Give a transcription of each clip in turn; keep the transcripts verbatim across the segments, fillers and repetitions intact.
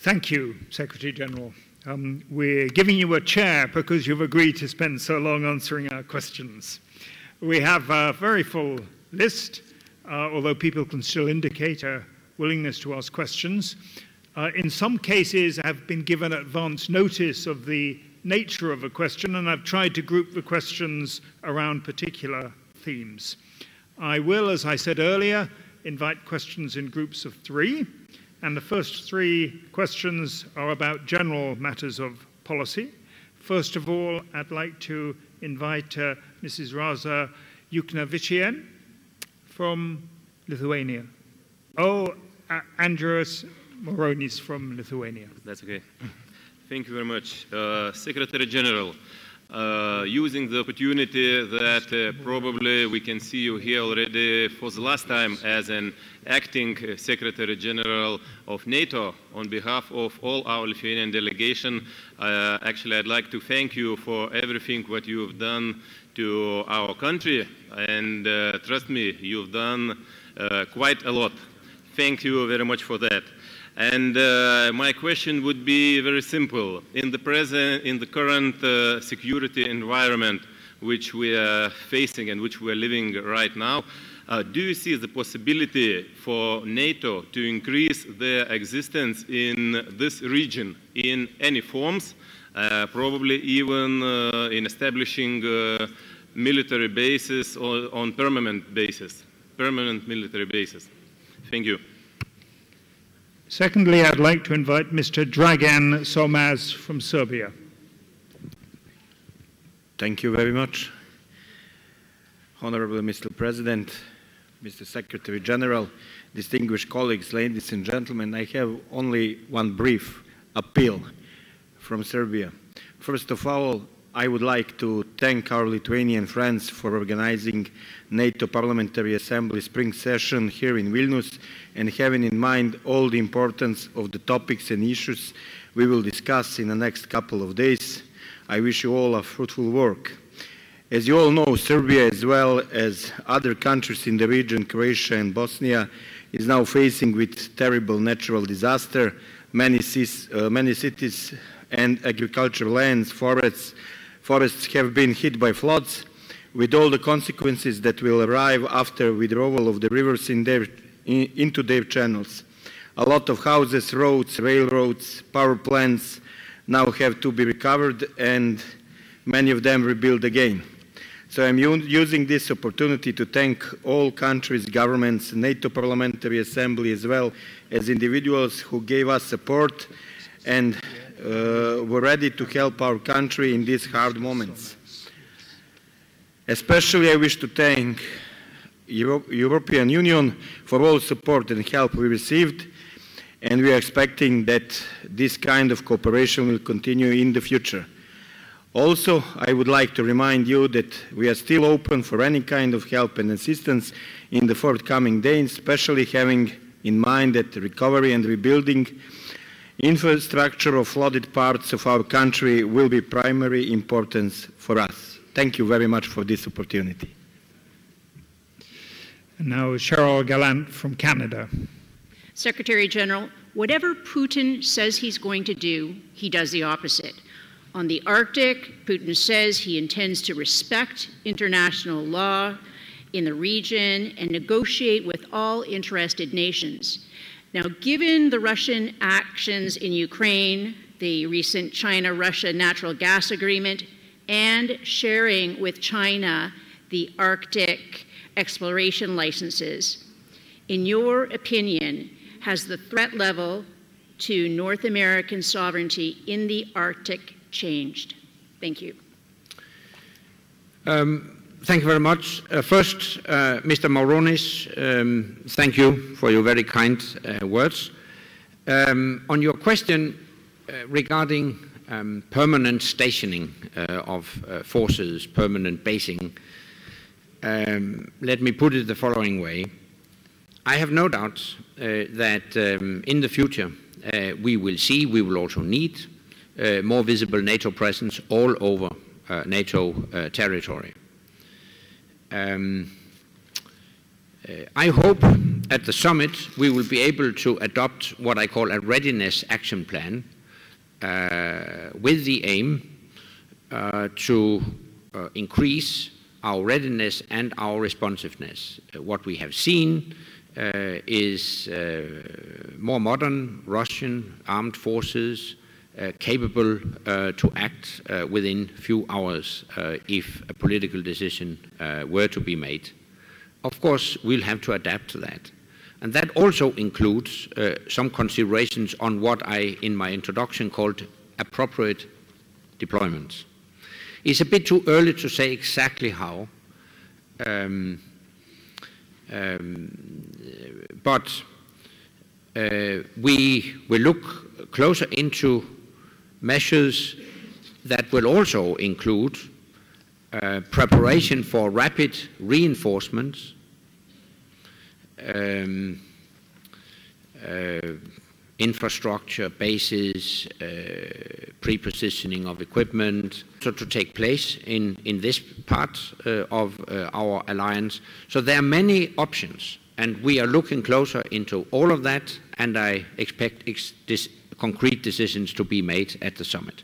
Thank you, Secretary General. Um, we're giving you a chair because you've agreed to spend so long answering our questions. We have a very full list, uh, although people can still indicate a willingness to ask questions. Uh, in some cases, I have been given advance notice of the nature of a question, and I've tried to group the questions around particular themes. I will, as I said earlier, invite questions in groups of three. And the first three questions are about general matters of policy. First of all, I'd like to invite uh, Missus Rasa Juknevičienė from Lithuania. Oh, uh, Andrius Moronis from Lithuania. That's okay. Thank you very much. Uh, Secretary General, uh, using the opportunity that uh, probably we can see you here already for the last time as an acting Secretary General of NATO, on behalf of all our Lithuanian delegation, uh, actually I'd like to thank you for everything what you've done to our country, and uh, trust me, you've done uh, quite a lot. Thank you very much for that. And uh, my question would be very simple. In the present, in the current uh, security environment which we are facing and which we are living right now, Uh, do you see the possibility for NATO to increase their existence in this region in any forms, uh, probably even uh, in establishing uh, military bases or on permanent basis, permanent military bases? Thank you. Secondly, I'd like to invite Mister Dragan Somaz from Serbia. Thank you very much. Honorable Mister President, Mister Secretary General, distinguished colleagues, ladies and gentlemen, I have only one brief appeal from Serbia. First of all, I would like to thank our Lithuanian friends for organizing NATO Parliamentary Assembly spring session here in Vilnius and having in mind all the importance of the topics and issues we will discuss in the next couple of days. I wish you all a fruitful work. As you all know, Serbia, as well as other countries in the region, Croatia and Bosnia, is now facing with terrible natural disaster. Many, uh, many cities and agricultural lands, forests, forests have been hit by floods, with all the consequences that will arrive after withdrawal of the rivers in their, in, into their channels. A lot of houses, roads, railroads, power plants now have to be recovered, and many of them rebuilt again. So I'm using this opportunity to thank all countries, governments, NATO Parliamentary Assembly, as well as individuals who gave us support and uh, were ready to help our country in these hard moments. Especially I wish to thank Euro European Union for all support and help we received, and we are expecting that this kind of cooperation will continue in the future. Also, I would like to remind you that we are still open for any kind of help and assistance in the forthcoming days, especially having in mind that the recovery and rebuilding infrastructure of flooded parts of our country will be primary importance for us. Thank you very much for this opportunity. And now Cheryl Gallant from Canada. Secretary General, whatever Putin says he's going to do, he does the opposite. On the Arctic, Putin says he intends to respect international law in the region and negotiate with all interested nations. Now, given the Russian actions in Ukraine, the recent China-Russia natural gas agreement, and sharing with China the Arctic exploration licenses, in your opinion, has the threat level to North American sovereignty in the Arctic changed? Thank you. Um, thank you very much. Uh, first, uh, Mister Moronis, um, thank you for your very kind uh, words. Um, on your question uh, regarding um, permanent stationing uh, of uh, forces, permanent basing, um, let me put it the following way. I have no doubt uh, that um, in the future uh, we will see, we will also need Uh, more visible NATO presence all over uh, NATO uh, territory. Um, Uh, I hope at the summit we will be able to adopt what I call a readiness action plan uh, with the aim uh, to uh, increase our readiness and our responsiveness. Uh, what we have seen uh, is uh, more modern Russian armed forces uh, capable uh, to act uh, within few hours uh, if a political decision uh, were to be made. Of course, we'll have to adapt to that. And that also includes uh, some considerations on what I, in my introduction, called appropriate deployments. It's a bit too early to say exactly how, um, um, but uh, we will look closer into measures that will also include uh, preparation for rapid reinforcements, um, uh, infrastructure, bases, uh, pre-positioning of equipment, so to take place in, in this part uh, of uh, our alliance. So there are many options, and we are looking closer into all of that, and I expect ex this concrete decisions to be made at the summit.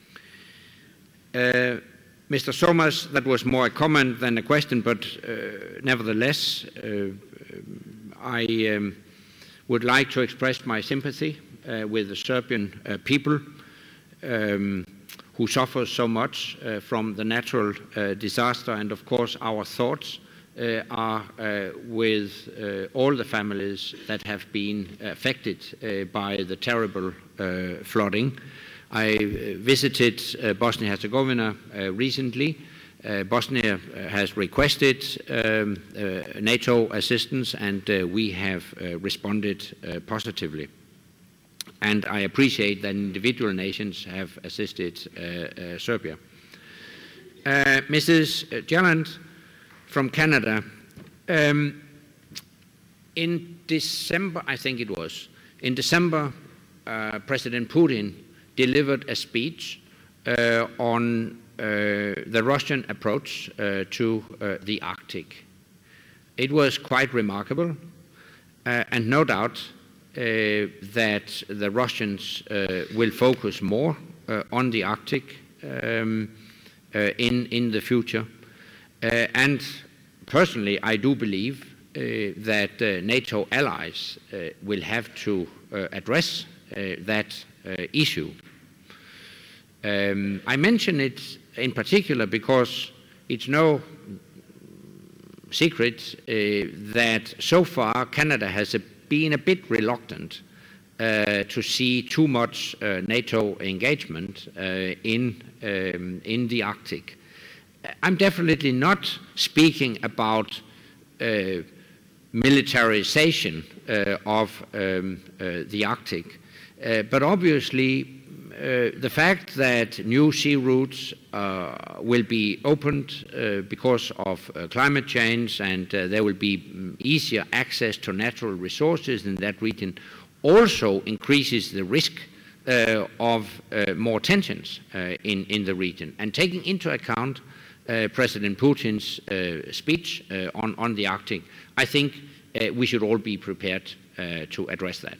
Uh, Mister Somas, that was more a comment than a question, but uh, nevertheless, uh, I um, would like to express my sympathy uh, with the Serbian uh, people um, who suffer so much uh, from the natural uh, disaster, and of course our thoughts uh, are uh, with uh, all the families that have been affected uh, by the terrible uh, flooding. I uh, visited uh, Bosnia-Herzegovina uh, recently. Uh, Bosnia has requested um, uh, NATO assistance, and uh, we have uh, responded uh, positively. And I appreciate that individual nations have assisted uh, uh, Serbia. Uh, Missus Jelland from Canada, um, in December, I think it was, in December, uh, President Putin delivered a speech uh, on Uh, the Russian approach uh, to uh, the Arctic. It was quite remarkable, uh, and no doubt uh, that the Russians uh, will focus more uh, on the Arctic um, uh, in, in the future. Uh, and personally, I do believe uh, that uh, NATO allies uh, will have to uh, address uh, that uh, issue. Um, I mention it in particular because it's no secret uh, that so far Canada has a, been a bit reluctant uh, to see too much uh, NATO engagement uh, in, um, in the Arctic. I'm definitely not speaking about uh, militarization uh, of um, uh, the Arctic, uh, but obviously Uh, the fact that new sea routes uh, will be opened uh, because of uh, climate change, and uh, there will be easier access to natural resources in that region, also increases the risk uh, of uh, more tensions uh, in, in the region. And taking into account uh, President Putin's uh, speech uh, on, on the Arctic, I think uh, we should all be prepared uh, to address that.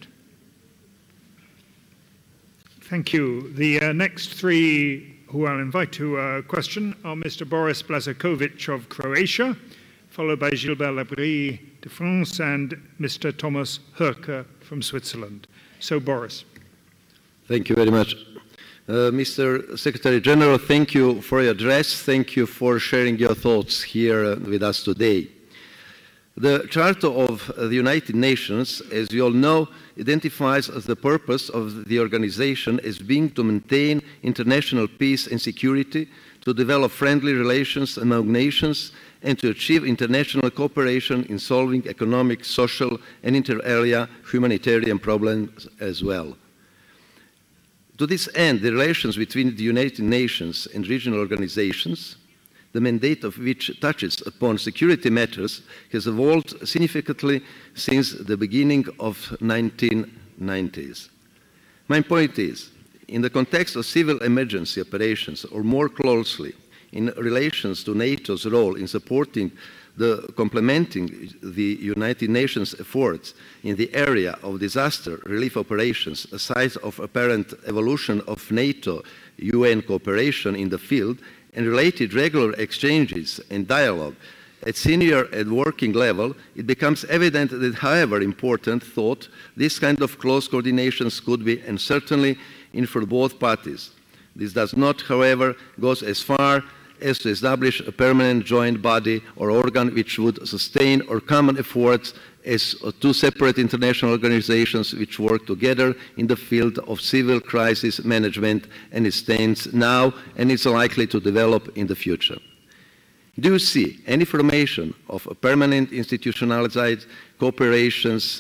Thank you. The uh, next three who I'll invite to a uh, question are Mister Boris Blažeković of Croatia, followed by Gilbert Labrie de France, and Mister Thomas Herke from Switzerland. So, Boris. Thank you very much. Uh, Mister Secretary General, thank you for your address. Thank you for sharing your thoughts here uh, with us today. The Charter of the United Nations, as you all know, identifies as the purpose of the organization as being to maintain international peace and security, to develop friendly relations among nations, and to achieve international cooperation in solving economic, social, and inter-area humanitarian problems as well. To this end, the relations between the United Nations and regional organizations, the mandate of which touches upon security matters, has evolved significantly since the beginning of the nineteen nineties. My point is, in the context of civil emergency operations, or more closely, in relations to NATO's role in supporting the complementing the United Nations efforts in the area of disaster relief operations, aside of apparent evolution of NATO U N cooperation in the field and related regular exchanges and dialogue at senior and working level, it becomes evident that however important thought, this kind of close coordinations could be, and certainly in for both parties. This does not, however, go as far as to establish a permanent joint body or organ which would sustain our common efforts as two separate international organizations which work together in the field of civil crisis management, and it stands now and is likely to develop in the future. Do you see any formation of a permanent institutionalized cooperations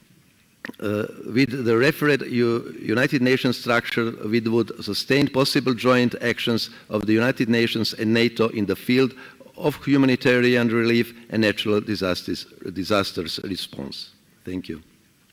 uh, with the referred U United Nations structure which would sustain possible joint actions of the United Nations and NATO in the field of humanitarian relief and natural disasters, disasters response? Thank you.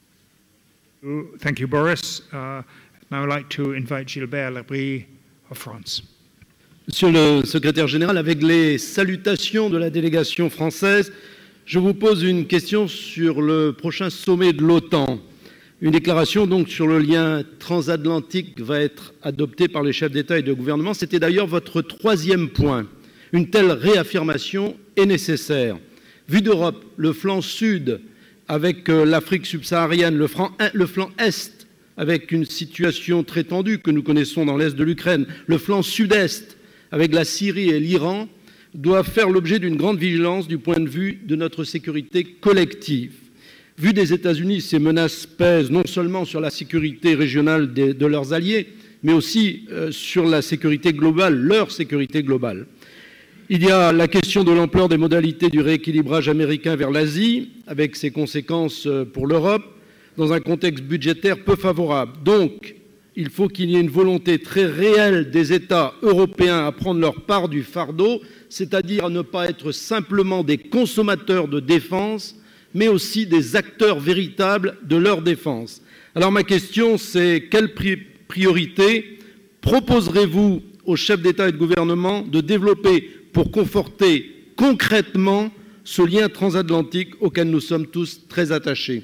Thank you, Boris. Uh, now I'd like to invite Gilbert Labrie of France. Monsieur le secrétaire général, avec les salutations de la délégation française, je vous pose une question sur le prochain sommet de l'OTAN. Une déclaration donc sur le lien transatlantique va être adoptée par les chefs d'État et de gouvernement. C'était d'ailleurs votre troisième point. Une telle réaffirmation est nécessaire. Vu d'Europe, le flanc sud avec l'Afrique subsaharienne, le flanc, le flanc est avec une situation très tendue que nous connaissons dans l'est de l'Ukraine, le flanc sud-est avec la Syrie et l'Iran, doivent faire l'objet d'une grande vigilance du point de vue de notre sécurité collective. Vu des États-Unis, ces menaces pèsent non seulement sur la sécurité régionale de, de leurs alliés, mais aussi euh, sur la sécurité globale, leur sécurité globale. Il y a la question de l'ampleur des modalités du rééquilibrage américain vers l'Asie, avec ses conséquences pour l'Europe, dans un contexte budgétaire peu favorable. Donc, il faut qu'il y ait une volonté très réelle des États européens à prendre leur part du fardeau, c'est-à-dire à ne pas être simplement des consommateurs de défense, mais aussi des acteurs véritables de leur défense. Alors ma question, c'est quelle pri- priorité proposerez-vous aux chefs d'État et de gouvernement de développer pour conforter concrètement ce lien transatlantique auquel nous sommes tous très attachés?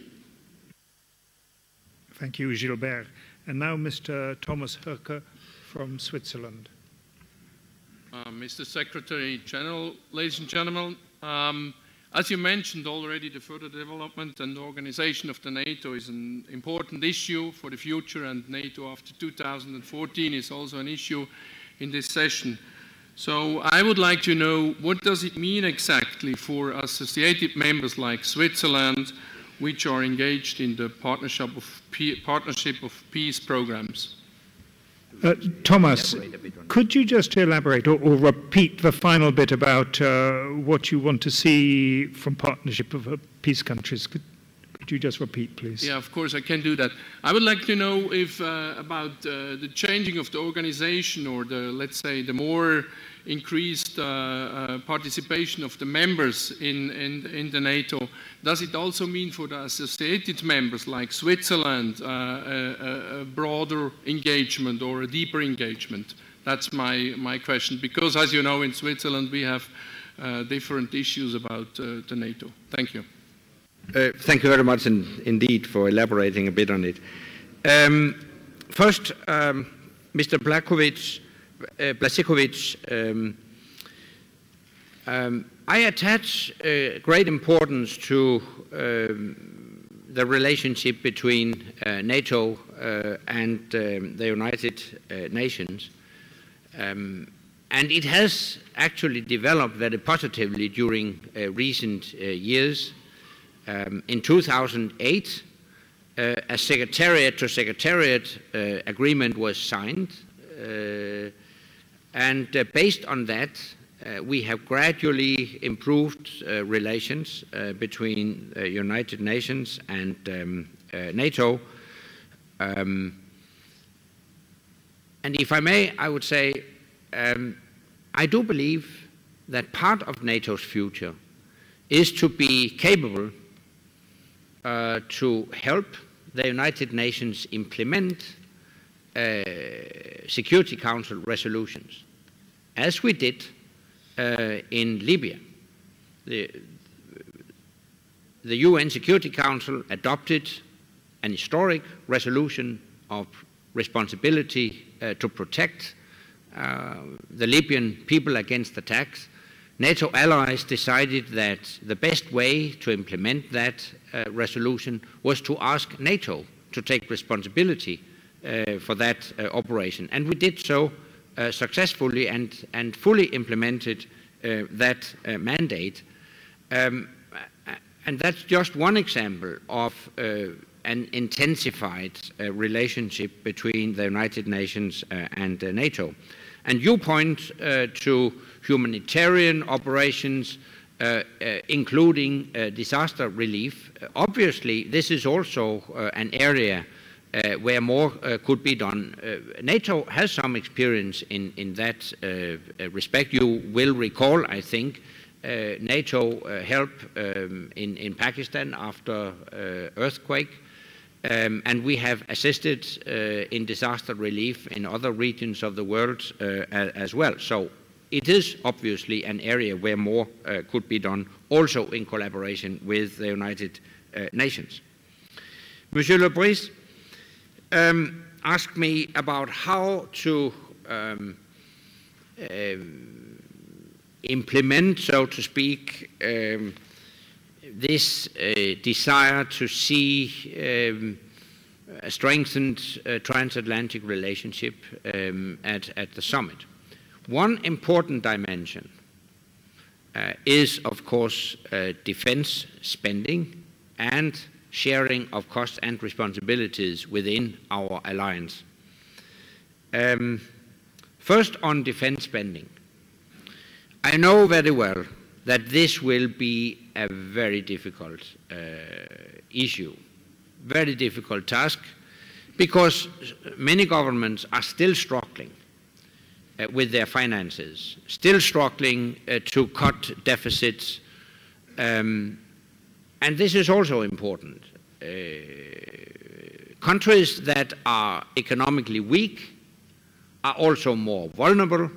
Thank you, Gilbert. And now Mister Thomas Herker from Switzerland. Uh, Mister Secretary General, ladies and gentlemen, um, as you mentioned already, the further development and organization of the NATO is an important issue for the future, and NATO after two thousand fourteen is also an issue in this session. So I would like to know, what does it mean exactly for associated members like Switzerland, which are engaged in the partnership of, Pe- partnership of peace programs? Uh, Thomas, could you just elaborate or, or repeat the final bit about uh, what you want to see from partnership of uh, peace countries? Could, could you just repeat, please? Yeah, of course, I can do that. I would like to know if uh, about uh, the changing of the organization, or the, let's say, the more increased uh, uh, participation of the members in, in, in the NATO. Does it also mean for the associated members like Switzerland uh, a, a broader engagement or a deeper engagement? That's my, my question, because as you know, in Switzerland we have uh, different issues about uh, the NATO. Thank you. Uh, thank you very much in, indeed for elaborating a bit on it. Um, first, um, Mister Blakovic, uh, Blasikovic, um, um, I attach uh, great importance to um, the relationship between uh, NATO uh, and um, the United uh, Nations. Um, and it has actually developed very positively during uh, recent uh, years. Um, in two thousand eight, uh, a secretariat to secretariat uh, agreement was signed, uh, and uh, based on that, uh, we have gradually improved uh, relations uh, between uh, United Nations and um, uh, NATO. Um, and if I may, I would say, um, I do believe that part of NATO's future is to be capable Uh, to help the United Nations implement uh, Security Council resolutions, as we did uh, in Libya, the, the U N Security Council adopted an historic resolution of responsibility uh, to protect uh, the Libyan people against attacks. NATO allies decided that the best way to implement that uh, resolution was to ask NATO to take responsibility uh, for that uh, operation. And we did so uh, successfully and, and fully implemented uh, that uh, mandate. Um, and that's just one example of uh, an intensified uh, relationship between the United Nations uh, and uh, NATO. And you point uh, to humanitarian operations, uh, uh, including uh, disaster relief. Uh, obviously, this is also uh, an area uh, where more uh, could be done. Uh, NATO has some experience in, in that uh, respect. You will recall, I think, uh, NATO uh, help um, in, in Pakistan after uh, earthquake. Um, and we have assisted uh, in disaster relief in other regions of the world uh, as well. So it is obviously an area where more uh, could be done, also in collaboration with the United uh, Nations. Monsieur Le Bris um, asked me about how to um, uh, implement, so to speak, um, this uh, desire to see um, a strengthened uh, transatlantic relationship um, at, at the summit. One important dimension uh, is, of course, uh, defense spending and sharing of costs and responsibilities within our alliance. Um, first, on defense spending. I know very well that this will be a very difficult uh, issue, very difficult task, because many governments are still struggling uh, with their finances, still struggling uh, to cut deficits, um, and this is also important. Uh, countries that are economically weak are also more vulnerable.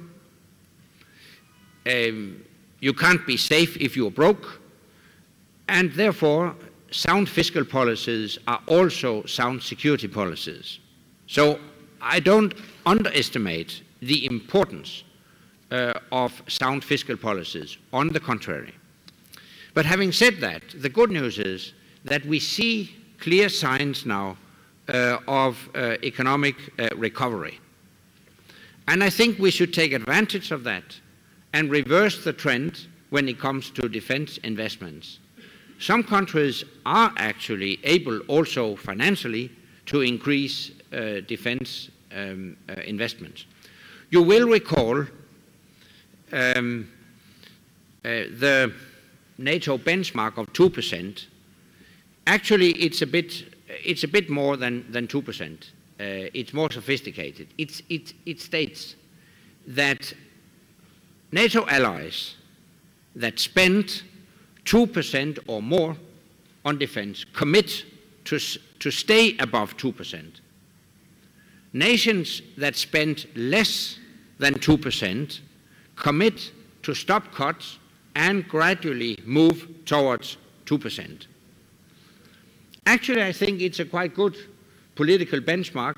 Um, You can't be safe if you're broke, and therefore sound fiscal policies are also sound security policies. So I don't underestimate the importance uh, of sound fiscal policies, on the contrary. But having said that, the good news is that we see clear signs now uh, of uh, economic uh, recovery. And I think we should take advantage of that and reverse the trend when it comes to defense investments. Some countries are actually able also financially to increase uh, defense um, uh, investments. You will recall um, uh, the NATO benchmark of two percent. Actually, it's a bit, it's a bit more than, than two percent. Uh, it's more sophisticated. It's, it, it states that NATO allies that spend two percent or more on defense commit to, to stay above two percent. Nations that spend less than two percent commit to stop cuts and gradually move towards two percent. Actually, I think it's a quite good political benchmark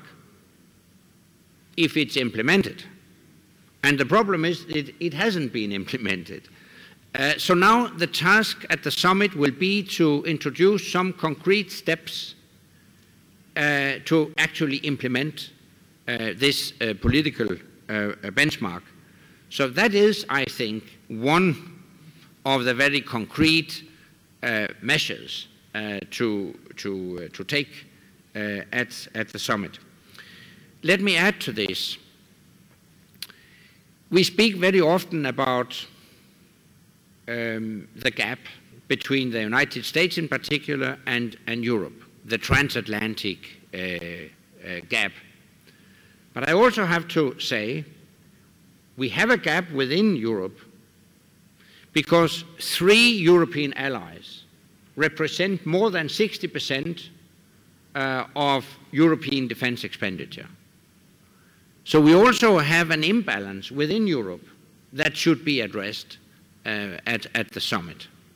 if it's implemented. And the problem is it, it hasn't been implemented. Uh, so now the task at the summit will be to introduce some concrete steps uh, to actually implement uh, this uh, political uh, benchmark. So that is, I think, one of the very concrete uh, measures uh, to, to, uh, to take uh, at, at the summit. Let me add to this. We speak very often about um, the gap between the United States in particular and, and Europe, the transatlantic uh, uh, gap. But I also have to say we have a gap within Europe because three European allies represent more than sixty percent uh, of European defense expenditure. So we also have an imbalance within Europe that should be addressed uh, at, at the summit.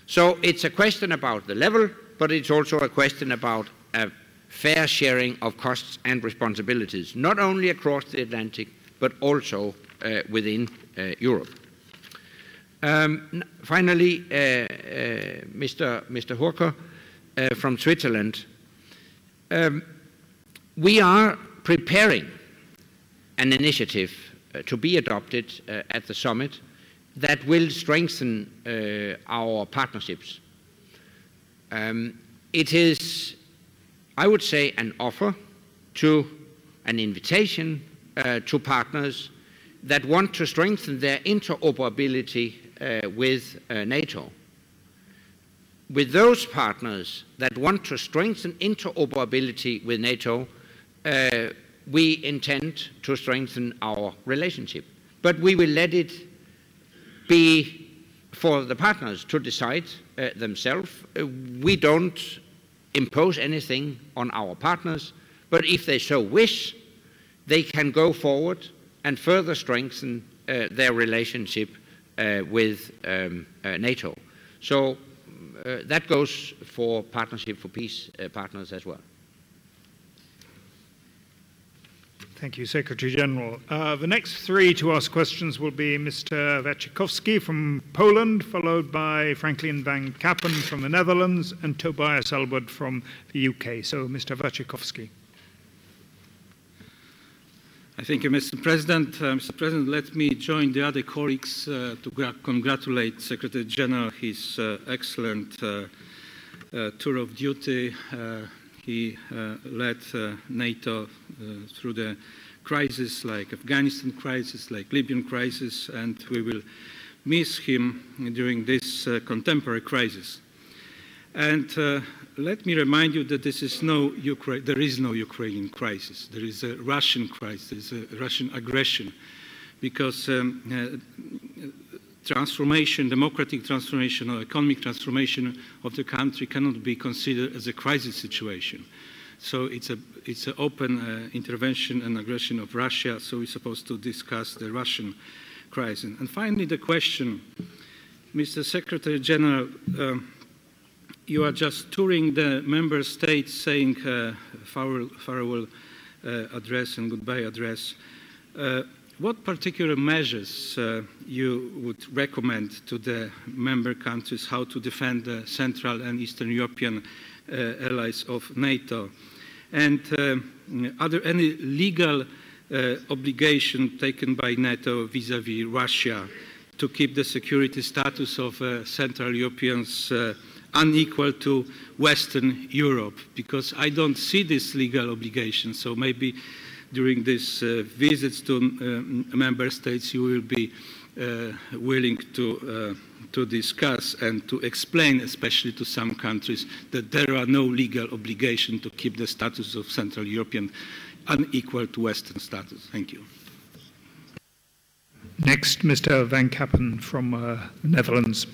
So it's a question about the level, but it's also a question about a fair sharing of costs and responsibilities, not only across the Atlantic, but also uh, within uh, Europe. Um, finally, uh, uh, Mister Mister Hurker uh, from Switzerland, um, we are preparing an initiative uh, to be adopted uh, at the summit that will strengthen uh, our partnerships. Um, it is, I would say, an offer to an invitation uh, to partners that want to strengthen their interoperability uh, with uh, NATO. With those partners that want to strengthen interoperability with NATO, uh, we intend to strengthen our relationship. But we will let it be for the partners to decide uh, themselves. Uh, we don't impose anything on our partners, but if they so wish, they can go forward and further strengthen uh, their relationship uh, with um, uh, NATO. So uh, that goes for Partnership for Peace uh, partners as well. Thank you, Secretary General. Uh, the next three to ask questions will be Mister Wachikowski from Poland, followed by Franklin van Kappen from the Netherlands, and Tobias Elwood from the U K. So, Mister Wachikowski. Thank you, Mister President. Uh, Mister President, let me join the other colleagues uh, to congratulate Secretary General his uh, excellent uh, uh, tour of duty. Uh, He uh, led uh, NATO uh, through the crisis like Afghanistan crisis, like Libyan crisis, and we will miss him during this uh, contemporary crisis. And uh, let me remind you that this is no Ukra- there is no Ukrainian crisis. There is a Russian crisis, there is a Russian aggression, because um, uh, transformation, democratic transformation or economic transformation of the country cannot be considered as a crisis situation. So it's a it's an open uh, intervention and aggression of Russia, so we're supposed to discuss the Russian crisis. And finally, the question, Mister Secretary General, uh, you are just touring the member states saying uh, farewell, farewell uh, address and goodbye address. Uh, What particular measures uh, you would recommend to the member countries how to defend the Central and Eastern European uh, allies of NATO? And uh, are there any legal uh, obligation taken by NATO vis-à-vis Russia to keep the security status of uh, Central Europeans uh, unequal to Western Europe? Because I don't see this legal obligation, so maybe during these uh, visits to uh, member states, you will be uh, willing to, uh, to discuss and to explain, especially to some countries, that there are no legal obligation to keep the status of Central European unequal to Western status. Thank you. Next, Mister Van Kappen from uh, the Netherlands.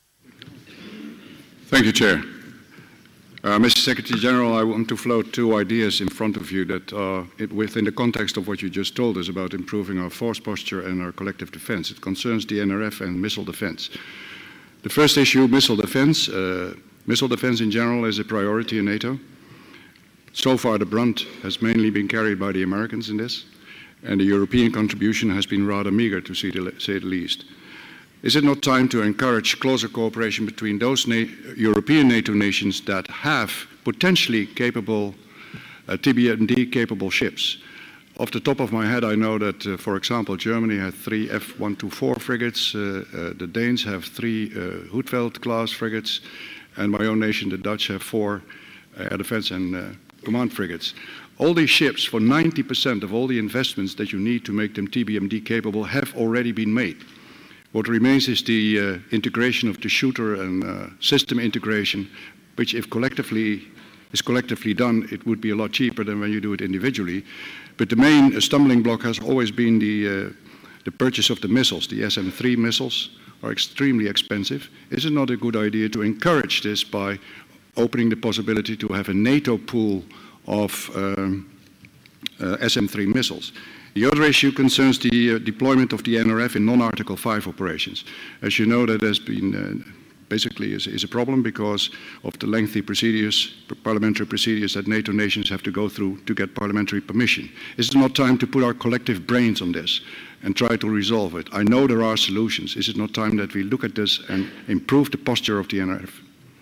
Thank you, Chair. Uh, Mister Secretary General, I want to float two ideas in front of you that are it, within the context of what you just told us about improving our force posture and our collective defense. It concerns the N R F and missile defense. The first issue, missile defense. Uh, missile defense in general is a priority in NATO. So far, the brunt has mainly been carried by the Americans in this, and the European contribution has been rather meager, to say the, say the least. Is it not time to encourage closer cooperation between those na European NATO nations that have potentially capable uh, T B M D-capable ships? Off the top of my head, I know that, uh, for example, Germany has three F one twenty-four frigates, uh, uh, the Danes have three uh, Hoedveld-class frigates, and my own nation, the Dutch, have four uh, air defense and uh, command frigates. All these ships, for ninety percent of all the investments that you need to make them T B M D-capable, have already been made. What remains is the uh, integration of the shooter and uh, system integration, which if collectively is collectively done, it would be a lot cheaper than when you do it individually. But the main uh, stumbling block has always been the, uh, the purchase of the missiles. The S M three missiles are extremely expensive. Is it not a good idea to encourage this by opening the possibility to have a NATO pool of um, uh, S M three missiles? The other issue concerns the uh, deployment of the N R F in non-Article five operations. As you know, that has been uh, basically is, is a problem because of the lengthy procedures, parliamentary procedures that NATO nations have to go through to get parliamentary permission. Is it not time to put our collective brains on this and try to resolve it? I know there are solutions. Is it not time that we look at this and improve the posture of the N R F?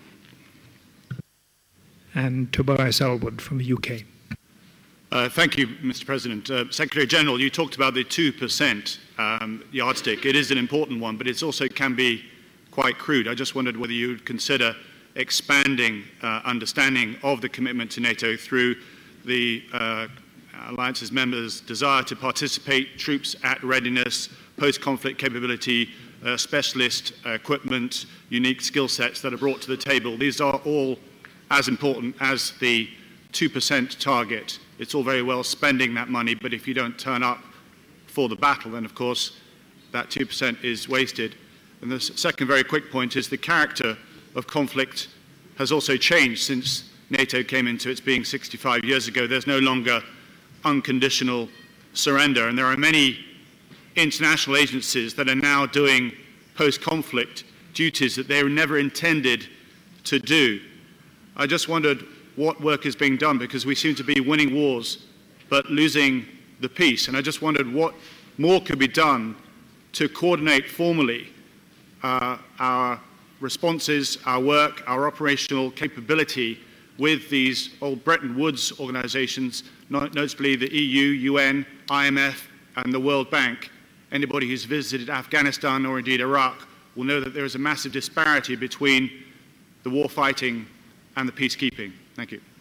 And Tobias Elwood from the U K. Uh, thank you, Mister President. Uh, Secretary General, you talked about the two percent um, yardstick. It is an important one, but it also can be quite crude. I just wondered whether you would consider expanding uh, understanding of the commitment to NATO through the uh, Alliance's members' desire to participate, troops at readiness, post-conflict capability, uh, specialist uh, equipment, unique skill sets that are brought to the table. These are all as important as the two percent target. It's all very well spending that money, but if you don't turn up for the battle, then of course that two percent is wasted. And the second very quick point is the character of conflict has also changed since NATO came into its being sixty-five years ago. There's no longer unconditional surrender, and there are many international agencies that are now doing post-conflict duties that they were never intended to do. I just wondered what work is being done, because we seem to be winning wars but losing the peace, and I just wondered what more could be done to coordinate formally uh, our responses, our work, our operational capability with these old Bretton Woods organizations, notably the E U, U N, I M F, and the World Bank. Anybody who's visited Afghanistan or indeed Iraq will know that there is a massive disparity between the war fighting and the peacekeeping. Thank you.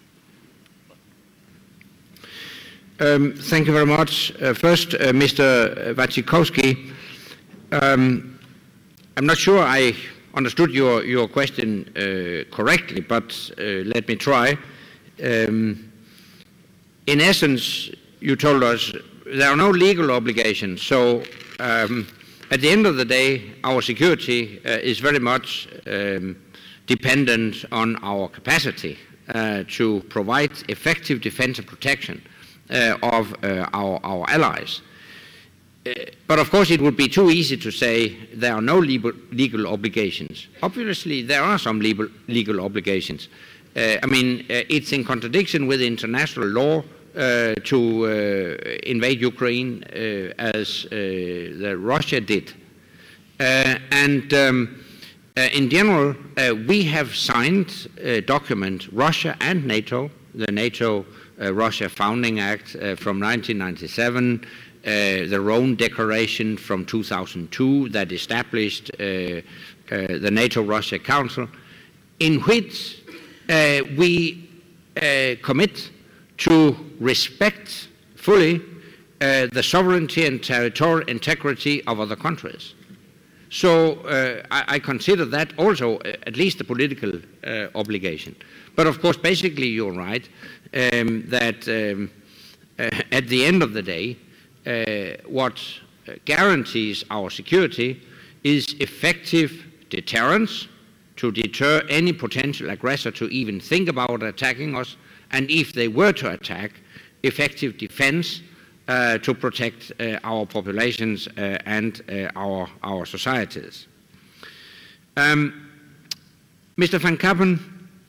Um, thank you very much. Uh, first, uh, Mister Wojciechowski, um, I'm not sure I understood your, your question uh, correctly, but uh, let me try. Um, in essence, you told us there are no legal obligations, so um, at the end of the day, our security uh, is very much um, dependent on our capacity uh, to provide effective defense and protection uh, of uh, our, our allies. Uh, but of course it would be too easy to say there are no legal, legal obligations. Obviously there are some legal, legal obligations. Uh, I mean, uh, it's in contradiction with international law uh, to uh, invade Ukraine uh, as uh, the Russia did. Uh, and um, Uh, in general, uh, we have signed a document, Russia and NATO, the NATO-Russia uh, Founding Act uh, from nineteen ninety-seven, uh, the Rome Declaration from two thousand two that established uh, uh, the NATO-Russia Council, in which uh, we uh, commit to respect fully uh, the sovereignty and territorial integrity of other countries. So uh, I, I consider that also uh, at least a political uh, obligation. But of course, basically you're right, um, that um, uh, at the end of the day, uh, what guarantees our security is effective deterrence to deter any potential aggressor to even think about attacking us, and if they were to attack, effective defense Uh, to protect uh, our populations uh, and uh, our, our societies. Um, Mister Van Kappen,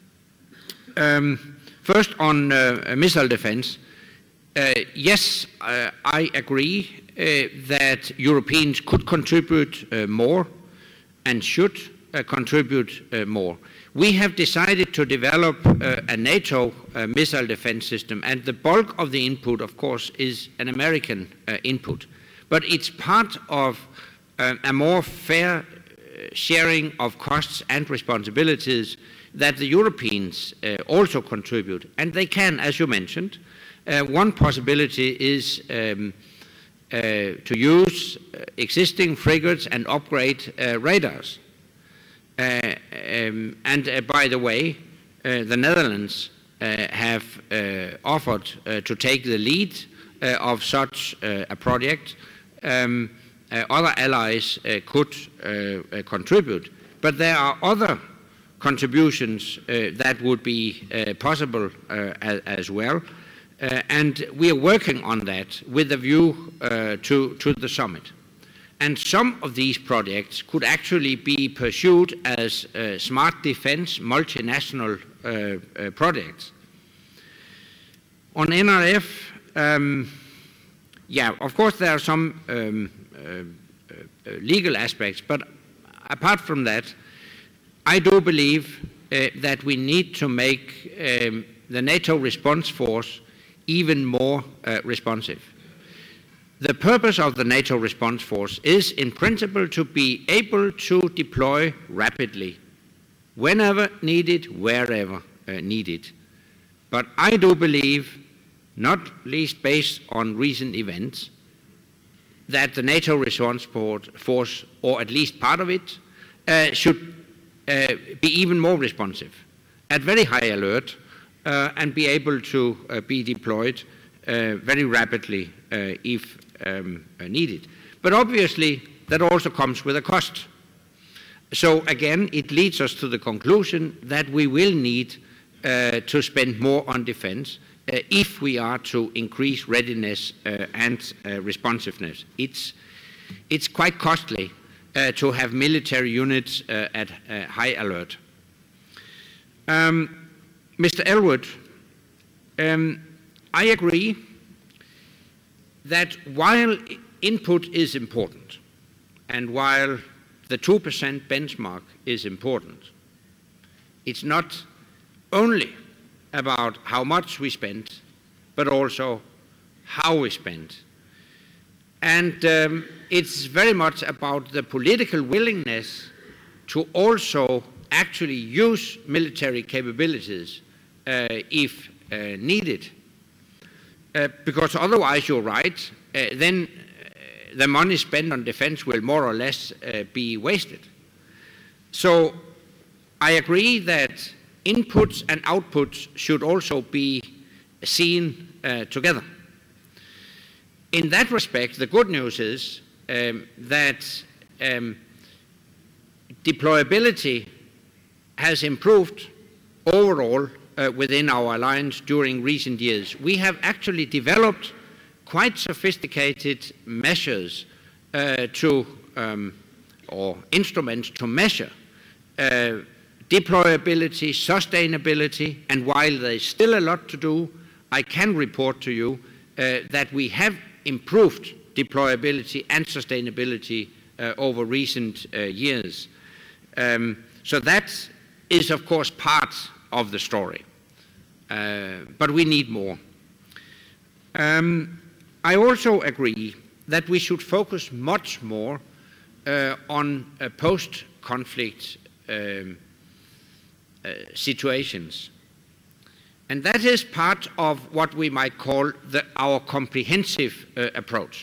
um, first on uh, missile defense, uh, yes, uh, I agree uh, that Europeans could contribute uh, more and should uh, contribute uh, more. We have decided to develop uh, a NATO uh, missile defense system, and the bulk of the input, of course, is an American uh, input. But it's part of uh, a more fair uh, sharing of costs and responsibilities that the Europeans uh, also contribute. And they can, as you mentioned. Uh, one possibility is um, uh, to use existing frigates and upgrade uh, radars. Uh, um, and uh, by the way, uh, the Netherlands uh, have uh, offered uh, to take the lead uh, of such uh, a project. Um, uh, other allies uh, could uh, uh, contribute, but there are other contributions uh, that would be uh, possible uh, as, as well, uh, and we are working on that with a view uh, to, to the summit. And some of these projects could actually be pursued as uh, smart defense multinational uh, uh, projects. On N R F, um, yeah, of course there are some um, uh, uh, legal aspects, but apart from that, I do believe uh, that we need to make um, the NATO response force even more uh, responsive. The purpose of the NATO response force is, in principle, to be able to deploy rapidly, whenever needed, wherever uh, needed. But I do believe, not least based on recent events, that the NATO response force, or at least part of it, uh, should uh, be even more responsive, at very high alert, uh, and be able to uh, be deployed uh, very rapidly uh, if um, uh, needed. But obviously, that also comes with a cost. So again, it leads us to the conclusion that we will need uh, to spend more on defense uh, if we are to increase readiness uh, and uh, responsiveness. It's, it's quite costly uh, to have military units uh, at uh, high alert. Um, Mister Elwood, um, I agree that while input is important and while the two percent benchmark is important, it's not only about how much we spend, but also how we spend. And um, it's very much about the political willingness to also actually use military capabilities uh, if uh, needed. Uh, because otherwise, you're right, uh, then uh, the money spent on defense will more or less uh, be wasted. So I agree that inputs and outputs should also be seen uh, together. In that respect, the good news is um, that um, deployability has improved overall uh, within our alliance during recent years. We have actually developed quite sophisticated measures uh, to, um, or instruments to measure uh, deployability, sustainability, and while there's still a lot to do, I can report to you uh, that we have improved deployability and sustainability uh, over recent uh, years. Um, so that is, of course, part of the story. Uh, but we need more. Um, I also agree that we should focus much more uh, on uh, post-conflict um, uh, situations. And that is part of what we might call the, our comprehensive uh, approach.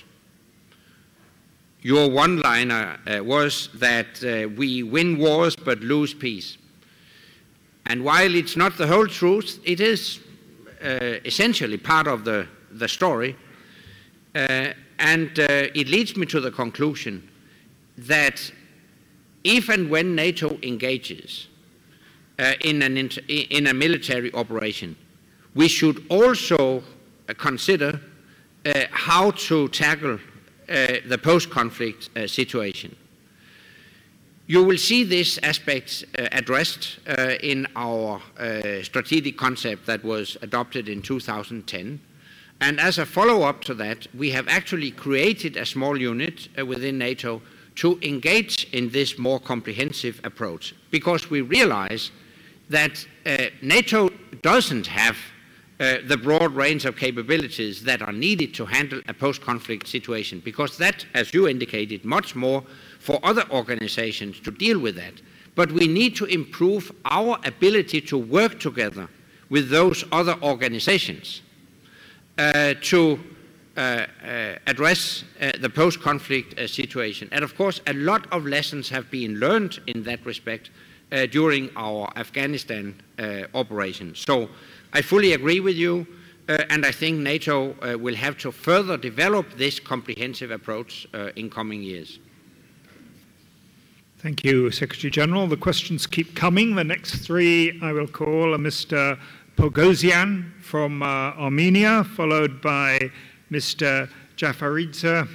Your one-liner uh, was that uh, we win wars but lose peace. And while it's not the whole truth, it is uh, essentially part of the, the story. Uh, and uh, it leads me to the conclusion that if and when NATO engages uh, in, an inter in a military operation, we should also uh, consider uh, how to tackle uh, the post-conflict uh, situation. You will see this aspect uh, addressed uh, in our uh, strategic concept that was adopted in two thousand ten. And as a follow-up to that, we have actually created a small unit uh, within NATO to engage in this more comprehensive approach, because we realize that uh, NATO doesn't have uh, the broad range of capabilities that are needed to handle a post-conflict situation, because that, as you indicated, much more for other organizations to deal with that. But we need to improve our ability to work together with those other organizations uh, to uh, uh, address uh, the post-conflict uh, situation. And of course, a lot of lessons have been learned in that respect uh, during our Afghanistan uh, operation. So I fully agree with you, uh, and I think NATO uh, will have to further develop this comprehensive approach uh, in coming years. Thank you, Secretary General. The questions keep coming. The next three I will call are Mister Pogosian from uh, Armenia, followed by Mister Jafaridze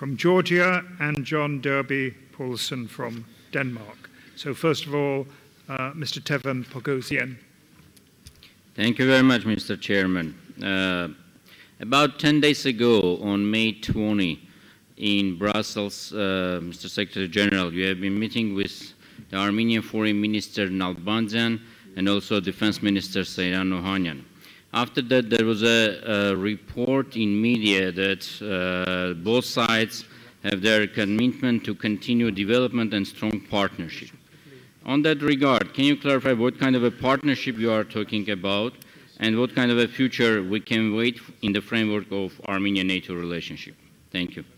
from Georgia and John Derby Paulsen from Denmark. So first of all, uh, Mister Tevan Pogosian. Thank you very much, Mister Chairman. Uh, about ten days ago, on May twentieth, in Brussels, uh, Mister Secretary General, you have been meeting with the Armenian Foreign Minister Nalbandian and also Defense Minister Seyran Ohanyan. After that, there was a, a report in media that uh, both sides have their commitment to continue development and strong partnership. On that regard, can you clarify what kind of a partnership you are talking about and what kind of a future we can wait in the framework of Armenia-NATO relationship? Thank you.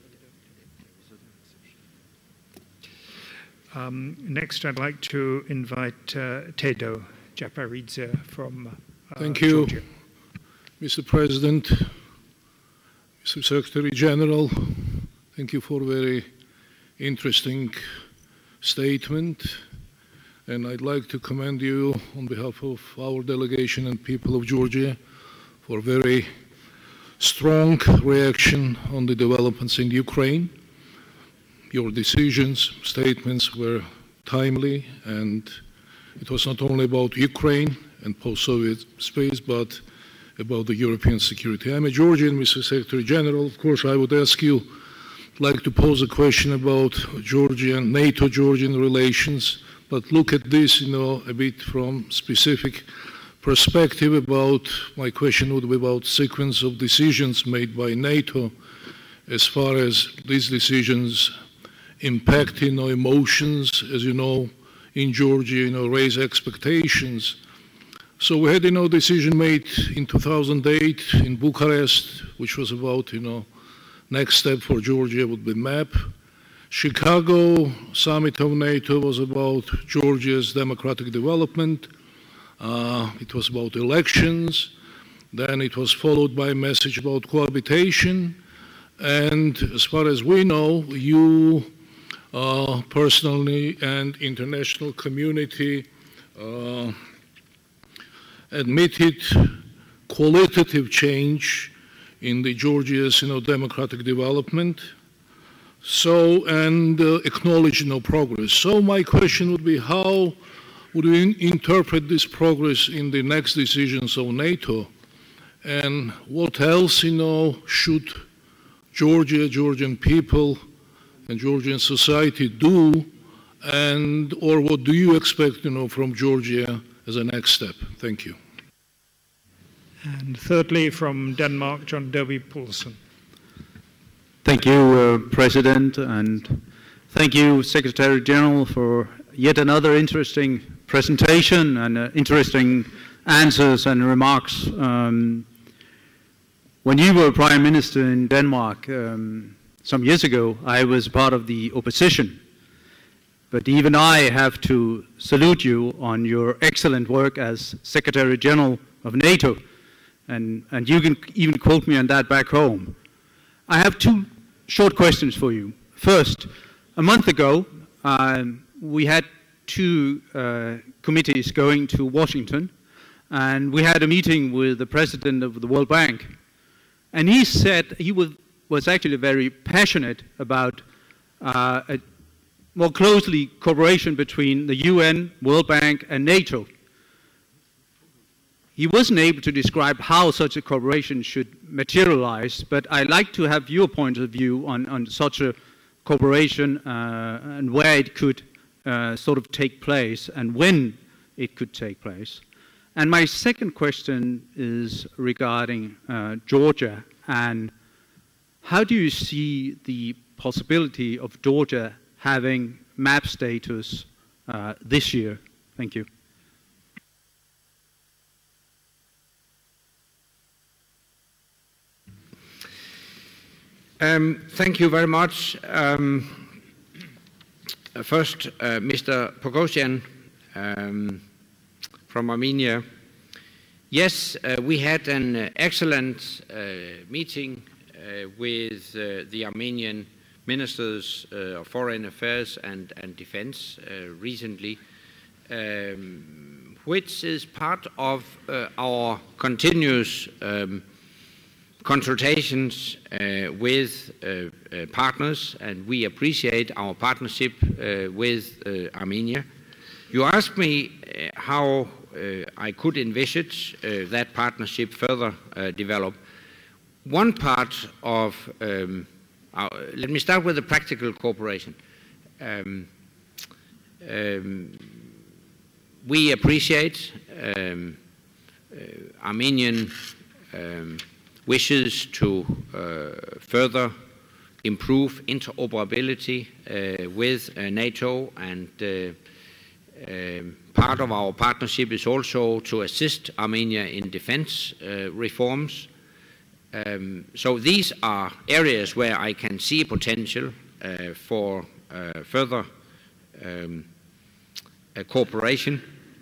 Um, next, I'd like to invite uh, Tedo Japaridze from uh, Thank you, Georgia. Mister President, Mister Secretary General. Thank you for a very interesting statement. And I'd like to commend you on behalf of our delegation and people of Georgia for a very strong reaction on the developments in Ukraine. Your decisions, statements were timely, and it was not only about Ukraine and post-Soviet space, but about the European security. I'm a Georgian, Mister Secretary General. Of course, I would ask you, like to pose a question about Georgian, NATO-Georgian relations, but look at this, you know, a bit from specific perspective. About my question would be about sequence of decisions made by NATO as far as these decisions impact, you know, emotions, as you know, in Georgia, you know, raise expectations. So we had, you know, decision made in two thousand eight in Bucharest, which was about, you know, next step for Georgia would be M A P. Chicago summit of NATO was about Georgia's democratic development. Uh, it was about elections. Then it was followed by a message about cohabitation. And as far as we know, you uh, personally and international community uh, admitted qualitative change in the Georgia's, you know, democratic development. So, and uh, acknowledge, you know, progress. So my question would be, how would we in interpret this progress in the next decisions of NATO? And what else, you know, should Georgia, Georgian people, and Georgian society do? And, or what do you expect, you know, from Georgia as a next step? Thank you. And thirdly, from Denmark, John Derby Paulsen. Thank you, uh, President, and thank you, Secretary General, for yet another interesting presentation and uh, interesting answers and remarks. Um, when you were Prime Minister in Denmark um, some years ago, I was part of the opposition. But even I have to salute you on your excellent work as Secretary General of NATO. And, and you can even quote me on that back home. I have two short questions for you. First, a month ago, um, we had two uh, committees going to Washington, and we had a meeting with the president of the World Bank. And he said he was, was actually very passionate about uh, a more closely cooperation between the U N, World Bank, and NATO. He wasn't able to describe how such a cooperation should materialize, but I'd like to have your point of view on, on such a cooperation uh, and where it could uh, sort of take place and when it could take place. And my second question is regarding uh, Georgia, and how do you see the possibility of Georgia having M A P status uh, this year? Thank you. Um, thank you very much. Um, first, uh, Mister Pogosian um, from Armenia. Yes, uh, we had an uh, excellent uh, meeting uh, with uh, the Armenian ministers uh, of foreign affairs and, and defense uh, recently, um, which is part of uh, our continuous um, consultations uh, with uh, uh, partners, and we appreciate our partnership uh, with uh, Armenia. You asked me uh, how uh, I could envisage uh, that partnership further uh, develop. One part of, um, our, let me start with the practical cooperation. Um, um, we appreciate um, uh, Armenian um, wishes to uh, further improve interoperability uh, with uh, NATO, and uh, um, part of our partnership is also to assist Armenia in defense uh, reforms. Um, so these are areas where I can see potential uh, for uh, further um, uh, cooperation.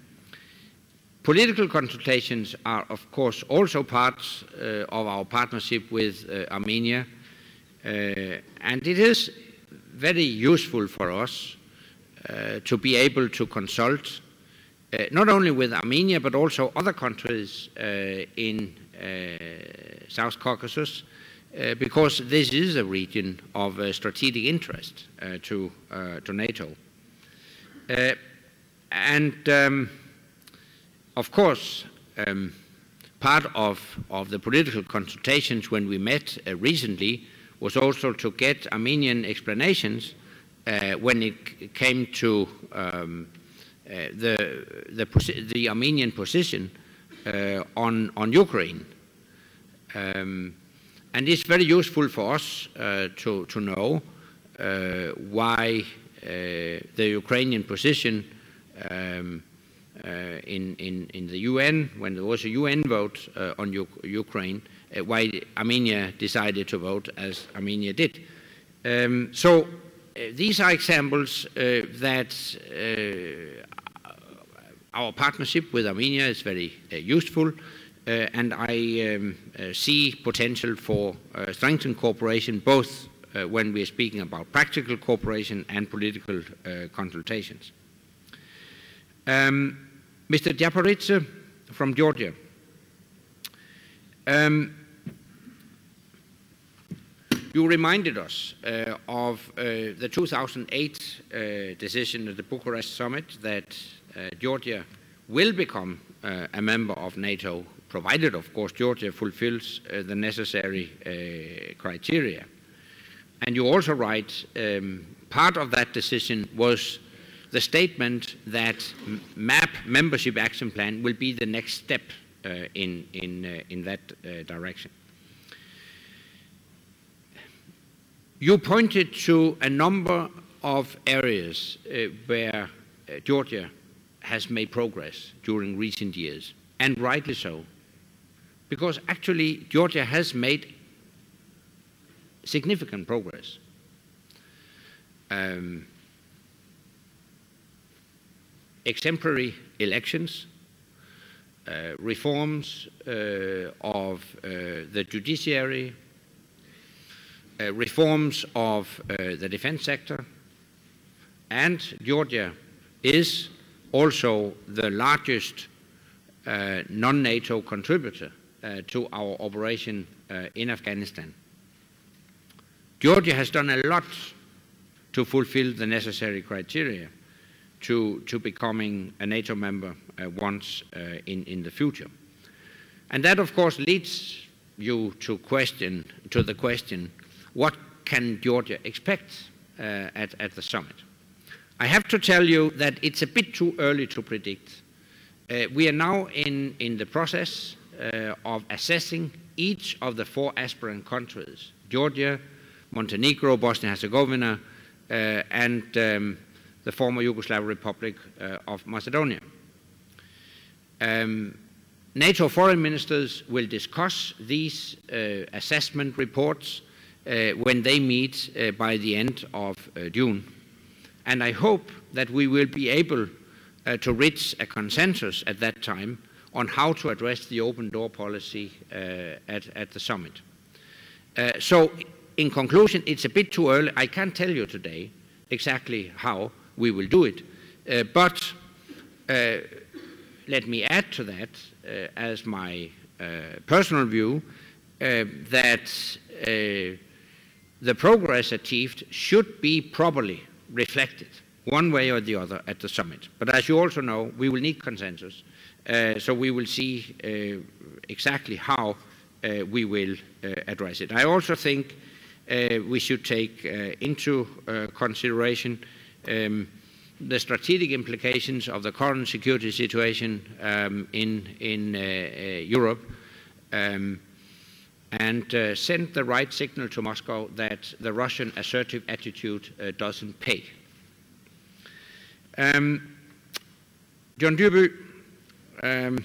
Political consultations are, of course, also part uh, of our partnership with uh, Armenia, uh, and it is very useful for us uh, to be able to consult uh, not only with Armenia but also other countries uh, in uh, South Caucasus, uh, because this is a region of uh, strategic interest uh, to, uh, to NATO. Uh, and um, Of course, um, part of, of the political consultations when we met uh, recently was also to get Armenian explanations uh, when it came to um, uh, the, the, the Armenian position uh, on, on Ukraine. Um, and it's very useful for us uh, to, to know uh, why uh, the Ukrainian position um, Uh, in, in, in the U N, when there was a U N vote uh, on U Ukraine, uh, why Armenia decided to vote as Armenia did. Um, so uh, these are examples uh, that uh, our partnership with Armenia is very uh, useful, uh, and I um, uh, see potential for uh, strengthened cooperation, both uh, when we are speaking about practical cooperation and political uh, consultations. Um, Mister Japaridze from Georgia. Um, you reminded us uh, of uh, the two thousand eight uh, decision at the Bucharest summit that uh, Georgia will become uh, a member of NATO, provided, of course, Georgia fulfills uh, the necessary uh, criteria. And you also write, um, part of that decision was the statement that M A P membership action plan will be the next step uh, in, in, uh, in that uh, direction. You pointed to a number of areas uh, where uh, Georgia has made progress during recent years, and rightly so, because actually Georgia has made significant progress. Um, exemplary elections, uh, reforms uh, of uh, the judiciary, uh, reforms of uh, the defense sector, and Georgia is also the largest uh, non-NATO contributor uh, to our operation uh, in Afghanistan. Georgia has done a lot to fulfill the necessary criteria to, to becoming a NATO member uh, once uh, in, in the future. And that, of course, leads you to, question, to the question, what can Georgia expect uh, at, at the summit? I have to tell you that it's a bit too early to predict. Uh, we are now in, in the process uh, of assessing each of the four aspirant countries, Georgia, Montenegro, Bosnia-Herzegovina, uh, and um, the former Yugoslav Republic uh, of Macedonia. Um, NATO foreign ministers will discuss these uh, assessment reports uh, when they meet uh, by the end of uh, June. And I hope that we will be able uh, to reach a consensus at that time on how to address the open door policy uh, at, at the summit. Uh, so, in conclusion, it's a bit too early. I can't tell you today exactly how we will do it. Uh, but uh, let me add to that, uh, as my uh, personal view, uh, that uh, the progress achieved should be properly reflected one way or the other at the summit. But as you also know, we will need consensus, uh, so we will see uh, exactly how uh, we will uh, address it. I also think uh, we should take uh, into uh, consideration um, the strategic implications of the current security situation um, in, in uh, uh, Europe, um, and uh, send the right signal to Moscow that the Russian assertive attitude uh, doesn't pay. Um, John Dyrby, um,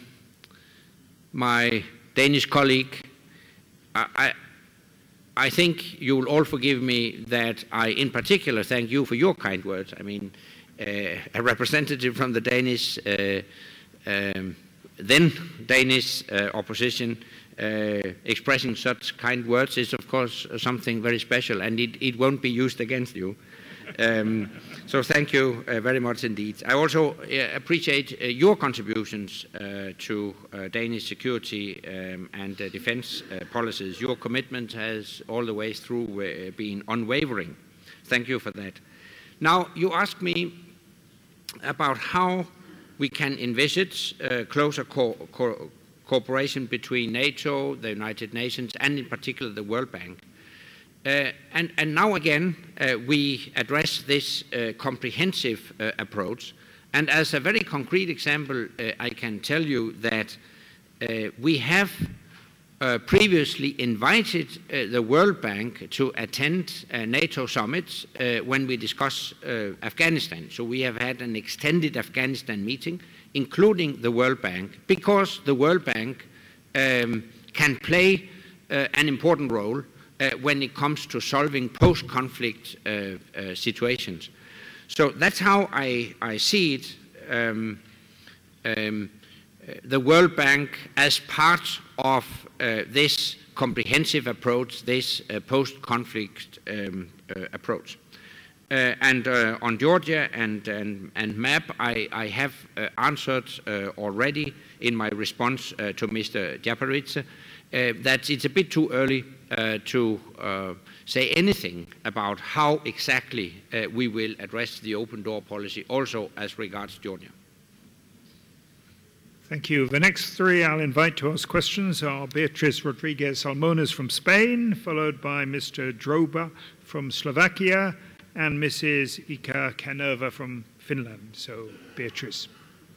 my Danish colleague, I, I, I think you will all forgive me that I in particular thank you for your kind words. I mean, uh, a representative from the Danish, uh, um, then Danish uh, opposition uh, expressing such kind words is of course something very special, and it, it won't be used against you. Um, so thank you uh, very much indeed. I also uh, appreciate uh, your contributions uh, to uh, Danish security um, and uh, defense uh, policies. Your commitment has all the way through uh, been unwavering. Thank you for that. Now, you asked me about how we can envisage uh, closer co co cooperation between NATO, the United Nations, and in particular the World Bank. Uh, and, and now again, uh, we address this uh, comprehensive uh, approach. And as a very concrete example, uh, I can tell you that uh, we have uh, previously invited uh, the World Bank to attend uh, NATO summits uh, when we discuss uh, Afghanistan. So we have had an extended Afghanistan meeting, including the World Bank, because the World Bank um, can play uh, an important role Uh, when it comes to solving post-conflict uh, uh, situations. So that's how I, I see it, um, um, the World Bank as part of uh, this comprehensive approach, this uh, post-conflict um, uh, approach. Uh, and uh, on Georgia and, and, and M A P, I, I have uh, answered uh, already in my response uh, to Mister Japaridze uh, that it's a bit too early uh, to uh, say anything about how exactly uh, we will address the open door policy also as regards Georgia. Thank you. The next three I'll invite to ask questions are Beatriz Rodriguez Almones from Spain, followed by Mister Droba from Slovakia, and Missus Ika Canova from Finland. So, Beatriz.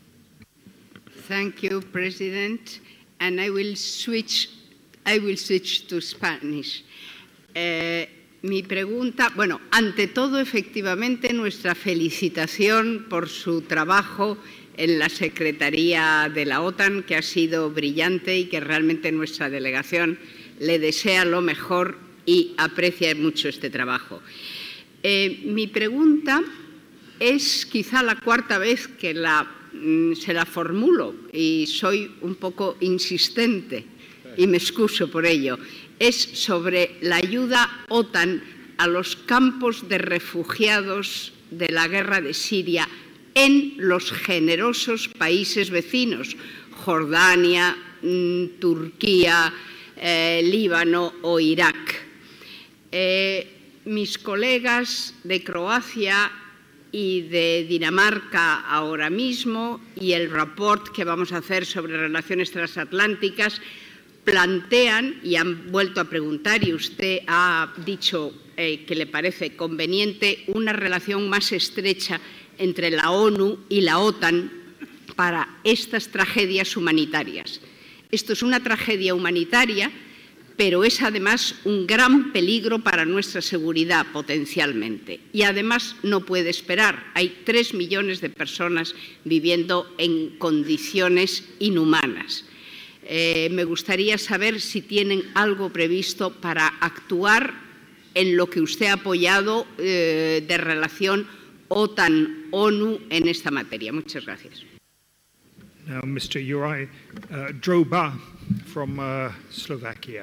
Thank you, President. And I will switch, I will switch to Spanish. Eh, mi pregunta, bueno, ante todo, efectivamente, nuestra felicitación por su trabajo en la Secretaría de la OTAN, que ha sido brillante y que realmente nuestra delegación le desea lo mejor y aprecia mucho este trabajo. Eh, mi pregunta es quizá la cuarta vez que la, mm, se la formulo y soy un poco insistente y me excuso por ello. Es sobre la ayuda OTAN a los campos de refugiados de la guerra de Siria en los generosos países vecinos, Jordania, mm, Turquía, eh, Líbano o Irak. Eh, Mis colegas de Croacia y de Dinamarca ahora mismo y el report que vamos a hacer sobre relaciones transatlánticas plantean y han vuelto a preguntar, y usted ha dicho eh, que le parece conveniente una relación más estrecha entre la ONU y la OTAN para estas tragedias humanitarias. Esto es una tragedia humanitaria, pero es además un gran peligro para nuestra seguridad potencialmente. Y además no puede esperar. Hay tres millones de personas viviendo en condiciones inhumanas. Eh, me gustaría saber si tienen algo previsto para actuar en lo que usted ha apoyado eh, de relación OTAN-ONU en esta materia. Muchas gracias. Now, Mister Juraj uh, Droba from uh, Slovakia.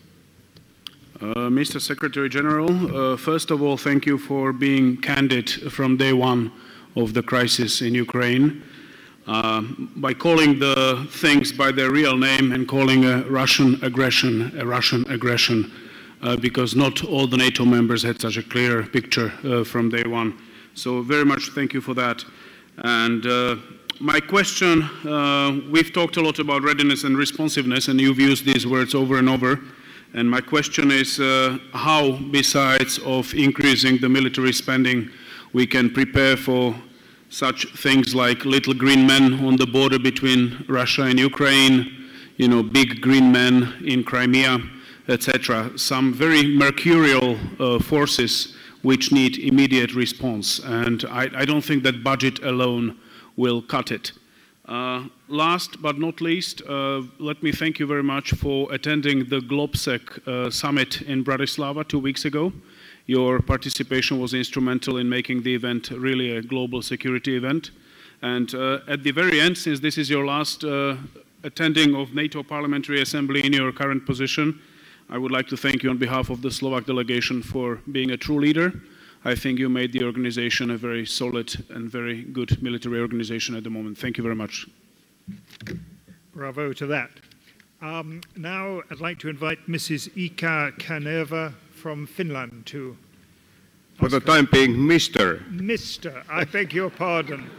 Uh, Mister Secretary General, uh, first of all, thank you for being candid from day one of the crisis in Ukraine. uh, by calling the things by their real name and calling a Russian aggression a Russian aggression, uh, because not all the NATO members had such a clear picture uh, from day one. So very much thank you for that. And uh, my question, uh, we've talked a lot about readiness and responsiveness, and you've used these words over and over. And my question is uh, how, besides of increasing the military spending, we can prepare for such things like little green men on the border between Russia and Ukraine, you know, big green men in Crimea, et cetera. Some very mercurial uh, forces which need immediate response. And I, I don't think that budget alone will cut it. Uh, last but not least, uh, let me thank you very much for attending the GlobSec uh, summit in Bratislava two weeks ago. Your participation was instrumental in making the event really a global security event. And uh, at the very end, since this is your last uh, attending of NATO Parliamentary Assembly in your current position, I would like to thank you on behalf of the Slovak delegation for being a true leader. I think you made the organization a very solid and very good military organization at the moment. Thank you very much. Bravo to that. Um, now I'd like to invite Missus Ika Kanerva from Finland to... For the time being, Mister Mister, I beg your pardon.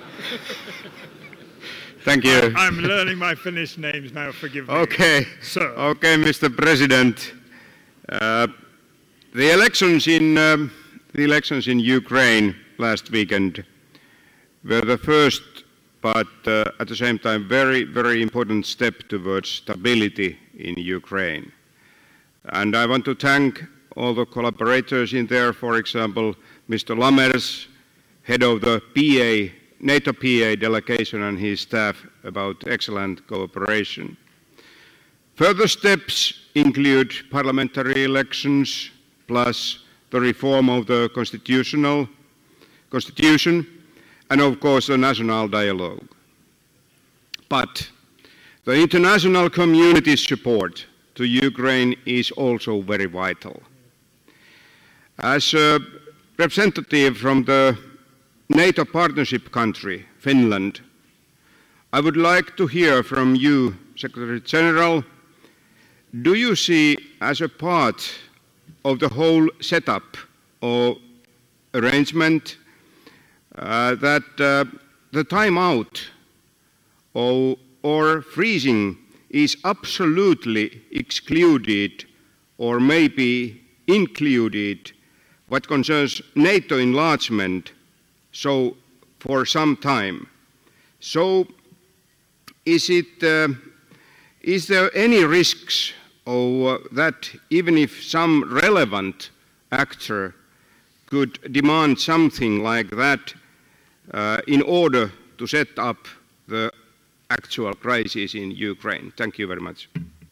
Thank you. I, I'm learning my Finnish names now, forgive me. Okay. So. Okay, Mister President. Uh, the elections in um, the elections in Ukraine last weekend were the first, but uh, at the same time, very, very important step towards stability in Ukraine. And I want to thank all the collaborators in there, for example, Mister Lammers, head of the P A, NATO P A delegation, and his staff about excellent cooperation. Further steps include parliamentary elections, plus the reform of the constitutional constitution, and of course the national dialogue. But the international community's support to Ukraine is also very vital. As a representative from the NATO partnership country, Finland, I would like to hear from you, Secretary General, do you see as a part of the whole setup or arrangement uh, that uh, the timeout or, or freezing is absolutely excluded or maybe included what concerns NATO enlargement, so for some time. So is it, uh, is there any risks of uh, that even if some relevant actor could demand something like that uh, in order to set up the actual crisis in Ukraine? Thank you very much.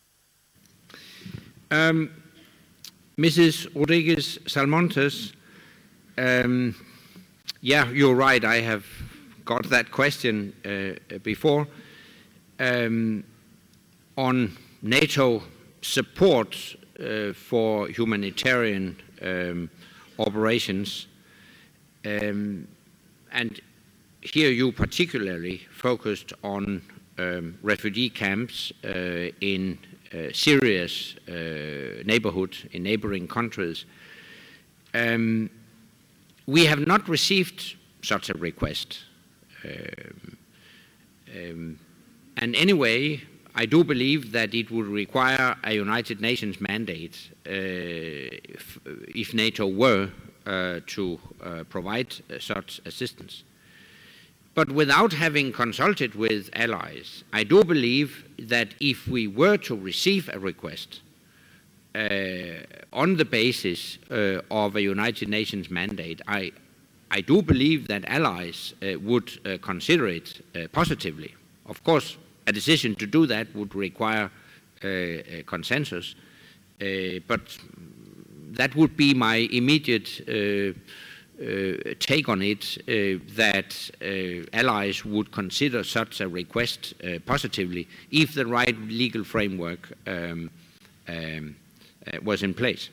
Um, Missus Rodriguez Salmontes, um, yeah, you're right. I have got that question uh, before. Um, on NATO support uh, for humanitarian um, operations, um, and here you particularly focused on um, refugee camps uh, in uh, Syria's uh, neighborhood, in neighboring countries. Um, we have not received such a request. Um, um, and anyway, I do believe that it would require a United Nations mandate uh, if, if NATO were uh, to uh, provide uh, such assistance. But without having consulted with allies, I do believe that if we were to receive a request uh, on the basis uh, of a United Nations mandate, I, I do believe that allies uh, would uh, consider it uh, positively. Of course, a decision to do that would require uh, a consensus, uh, but that would be my immediate uh, uh, take on it, uh, that uh, allies would consider such a request uh, positively if the right legal framework um, um, uh, was in place.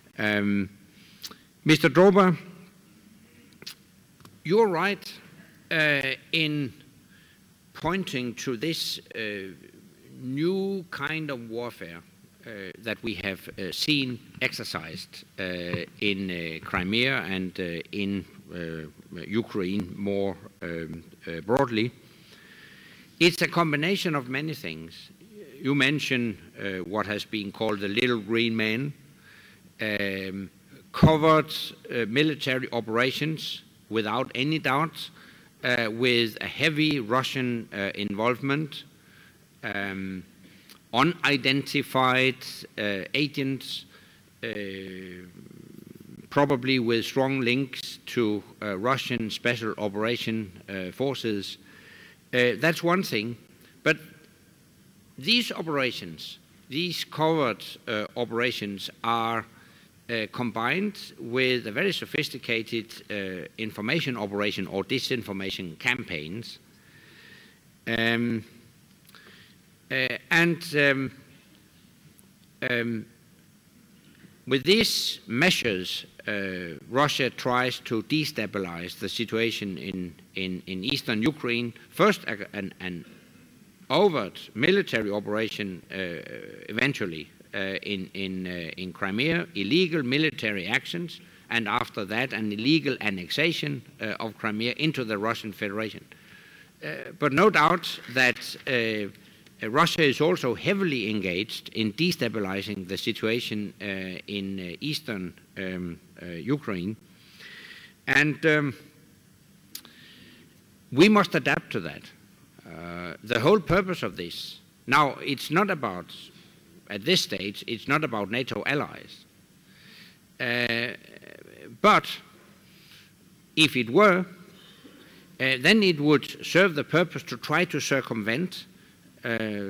Um, Mister Droba, you're right uh, in pointing to this uh, new kind of warfare uh, that we have uh, seen exercised uh, in uh, Crimea and uh, in uh, Ukraine more um, uh, broadly. It's a combination of many things. You mentioned uh, what has been called the Little Green Man, um, covered uh, military operations without any doubt, uh, with a heavy Russian uh, involvement, um, unidentified uh, agents, uh, probably with strong links to uh, Russian special operation uh, forces. Uh, that's one thing, but these operations, these covert uh, operations are uh, combined with a very sophisticated uh, information operation or disinformation campaigns. Um, uh, and um, um, with these measures, uh, Russia tries to destabilize the situation in, in, in eastern Ukraine. First, an, an overt military operation uh, eventually uh, in, in, uh, in Crimea, illegal military actions, and after that an illegal annexation uh, of Crimea into the Russian Federation. Uh, but no doubt that uh, Russia is also heavily engaged in destabilizing the situation uh, in uh, eastern um, uh, Ukraine. And um, we must adapt to that. Uh, the whole purpose of this, now it's not about, at this stage, it's not about NATO allies. Uh, but if it were, uh, then it would serve the purpose to try to circumvent uh,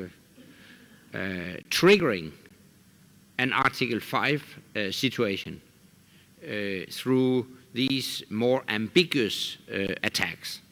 uh, triggering an Article five uh, situation uh, through these more ambiguous uh, attacks.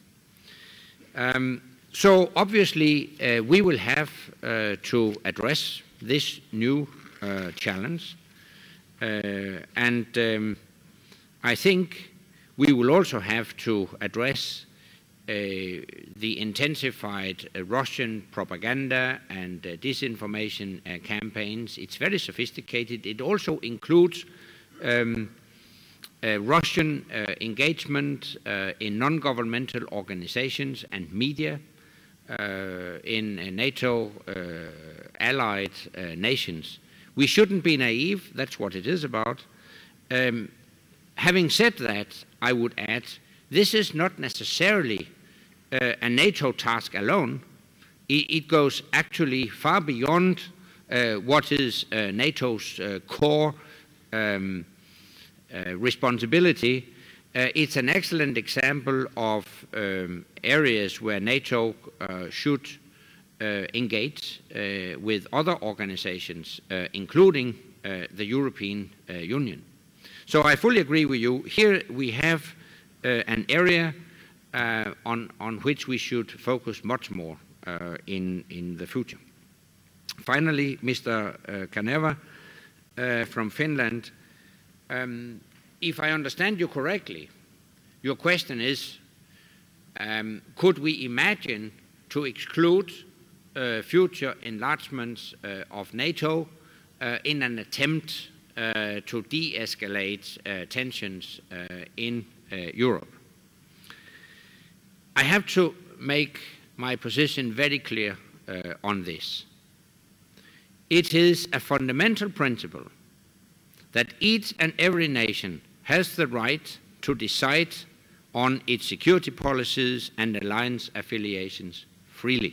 Um, So obviously uh, we will have uh, to address this new uh, challenge, uh, and um, I think we will also have to address uh, the intensified uh, Russian propaganda and uh, disinformation uh, campaigns. It's very sophisticated. It also includes um, Uh, Russian uh, engagement uh, in non-governmental organizations and media uh, in uh, NATO uh, allied uh, nations. We shouldn't be naive, that's what it is about. Um, having said that, I would add, this is not necessarily uh, a NATO task alone. It, it goes actually far beyond uh, what is uh, NATO's uh, core um, Uh, responsibility. Uh, it's an excellent example of um, areas where NATO uh, should uh, engage uh, with other organizations, uh, including uh, the European uh, Union. So I fully agree with you. Here we have uh, an area uh, on, on which we should focus much more uh, in, in the future. Finally, Mister Uh, Kanerva uh, from Finland. Um, if I understand you correctly, your question is, um, could we imagine to exclude uh, future enlargements uh, of NATO uh, in an attempt uh, to de-escalate uh, tensions uh, in uh, Europe? I have to make my position very clear uh, on this. It is a fundamental principle that each and every nation has the right to decide on its security policies and alliance affiliations freely.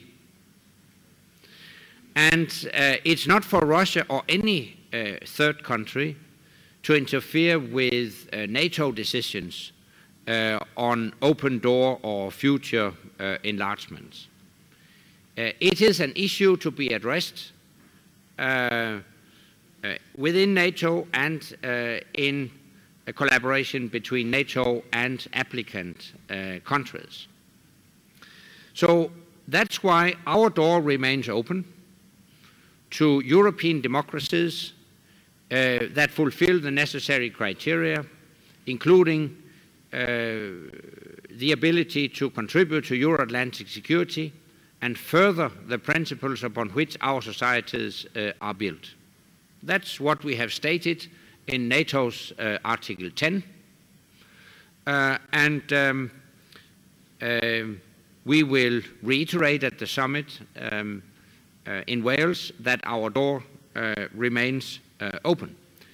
And uh, it's not for Russia or any uh, third country to interfere with uh, NATO decisions uh, on open door or future uh, enlargements. Uh, it is an issue to be addressed uh, Uh, within NATO and uh, in a collaboration between NATO and applicant uh, countries. So that's why our door remains open to European democracies uh, that fulfill the necessary criteria, including uh, the ability to contribute to Euro-Atlantic security and further the principles upon which our societies uh, are built. That's what we have stated in NATO's uh, Article ten. Uh, and um, uh, we will reiterate at the summit um, uh, in Wales that our door uh, remains uh, open.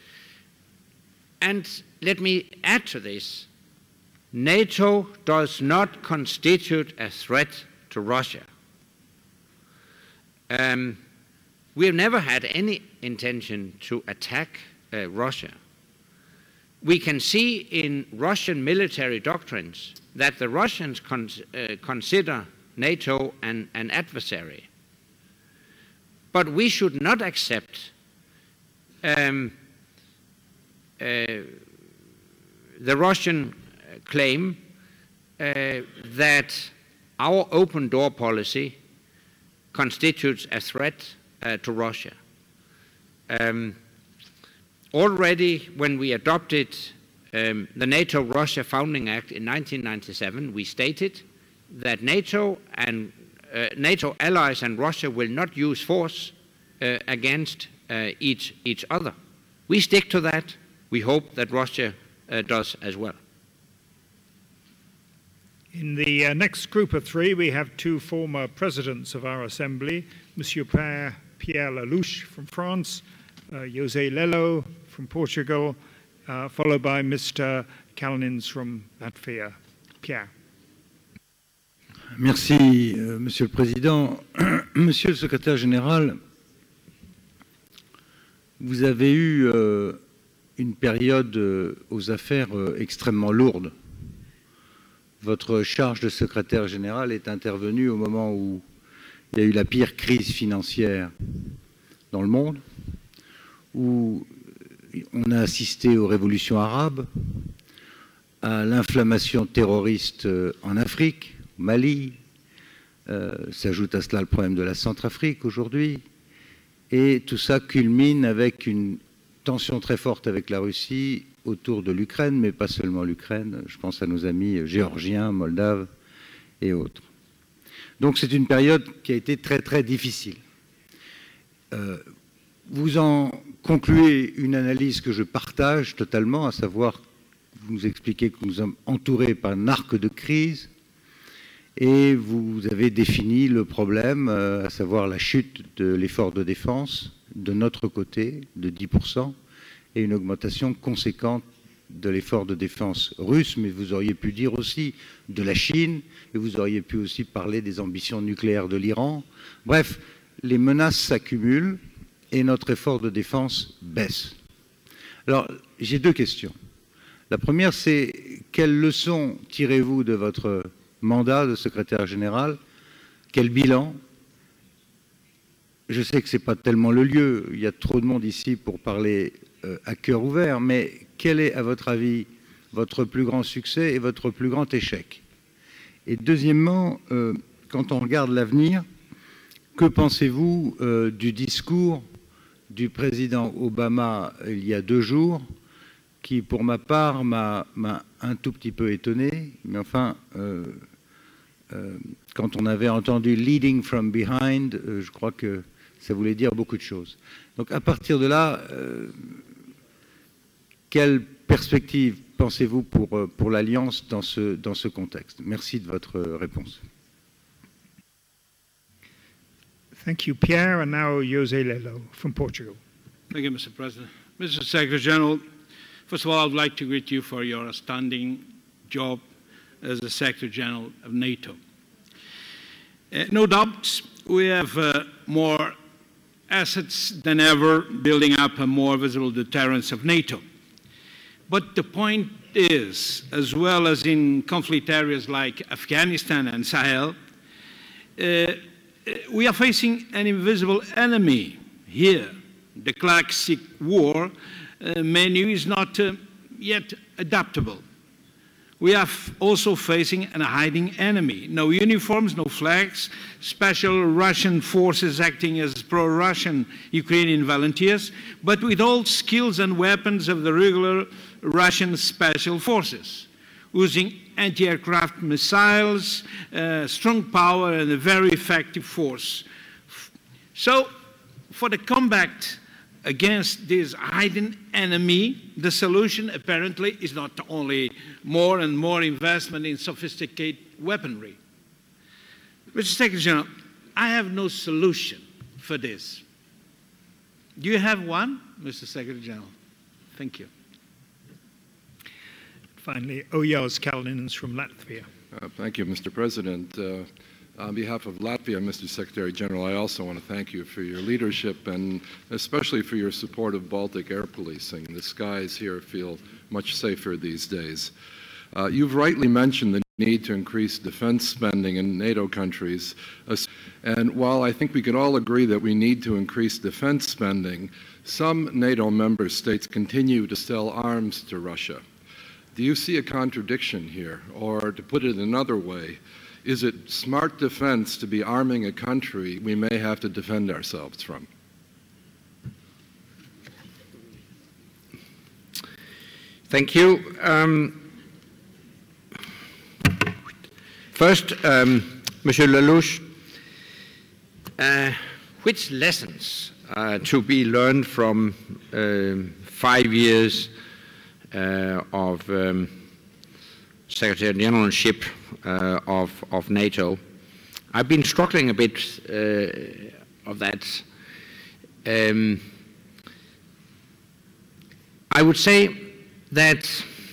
And let me add to this, NATO does not constitute a threat to Russia. Um, we have never had any intention to attack uh, Russia. We can see in Russian military doctrines that the Russians con uh, consider NATO an, an adversary. But we should not accept um, uh, the Russian claim uh, that our open door policy constitutes a threat uh, to Russia. Um, already when we adopted um, the NATO-Russia Founding Act in nineteen ninety-seven, we stated that NATO and uh, NATO allies and Russia will not use force uh, against uh, each, each other. We stick to that. We hope that Russia uh, does as well. In the uh, next group of three, we have two former presidents of our Assembly, Monsieur Pierre, Pierre Lelouch from France, uh, José Lello from Portugal, uh, followed by Mister Kalnins from Latvia. Pierre. Merci, euh, Monsieur le Président. Monsieur le Secrétaire Général, vous avez eu euh, une période euh, aux affaires euh, extrêmement lourde. Votre charge de secrétaire général est intervenue au moment où il y a eu la pire crise financière dans le monde, où on a assisté aux révolutions arabes, à l'inflammation terroriste en Afrique, au Mali, euh, s'ajoute à cela le problème de la Centrafrique aujourd'hui, et tout ça culmine avec une tension très forte avec la Russie autour de l'Ukraine, mais pas seulement l'Ukraine, je pense à nos amis géorgiens, moldaves et autres. Donc c'est une période qui a été très très difficile. Euh, vous en concluez une analyse que je partage totalement, à savoir, vous nous expliquez que nous sommes entourés par un arc de crise, et vous avez défini le problème, euh, à savoir la chute de l'effort de défense de notre côté de dix pour cent, et une augmentation conséquente de l'effort de défense russe, mais vous auriez pu dire aussi de la Chine, et vous auriez pu aussi parler des ambitions nucléaires de l'Iran. Bref, les menaces s'accumulent et notre effort de défense baisse. Alors, j'ai deux questions. La première, c'est quelles leçons tirez-vous de votre mandat de secrétaire général? Quel bilan? Je sais que ce n'est pas tellement le lieu, il y a trop de monde ici pour parler euh, à cœur ouvert, mais quel est, à votre avis, votre plus grand succès et votre plus grand échec? Et deuxièmement, euh, quand on regarde l'avenir, que pensez-vous euh, du discours du président Obama il y a deux jours, qui, pour ma part, m'a un tout petit peu étonné, mais enfin, euh, euh, quand on avait entendu « leading from behind euh, », je crois que ça voulait dire beaucoup de choses. Donc à partir de là, euh, quelle perspective pensez-vous pour, pour l'Alliance dans ce, dans ce contexte? Merci de votre réponse. Thank you, Pierre. And now José Lello from Portugal. Thank you, Mister President. Mister Secretary General, first of all, I would like to greet you for your outstanding job as the Secretary General of NATO. Uh, no doubt, we have uh, more assets than ever, building up a more visible deterrence of NATO. But the point is, as well as in conflict areas like Afghanistan and Sahel, uh, we are facing an invisible enemy here. The classic war uh, menu is not uh, yet adaptable. We are also facing a hiding enemy. No uniforms, no flags, special Russian forces acting as pro-Russian Ukrainian volunteers, but with all skills and weapons of the regular Russian special forces. using anti-aircraft missiles, uh, strong power, and a very effective force. So, for the combat against this hidden enemy, the solution apparently is not only more and more investment in sophisticated weaponry. Mister Secretary General, I have no solution for this. Do you have one, Mister Secretary General? Thank you. Finally, Ojārs Kalniņš from Latvia. Uh, thank you, Mister President. Uh, on behalf of Latvia, Mister Secretary General, I also want to thank you for your leadership and especially for your support of Baltic air policing. The skies here feel much safer these days. Uh, you've rightly mentioned the need to increase defense spending in NATO countries. And while I think we could all agree that we need to increase defense spending, some NATO member states continue to sell arms to Russia. Do you see a contradiction here? Or to put it another way, is it smart defense to be arming a country we may have to defend ourselves from? Thank you. Um, first, um, Monsieur Lelouch, uh, which lessons uh, to be learned from uh, five years uh, of um, Secretary Generalship uh, of, of NATO? I've been struggling a bit uh, of that. Um, I would say that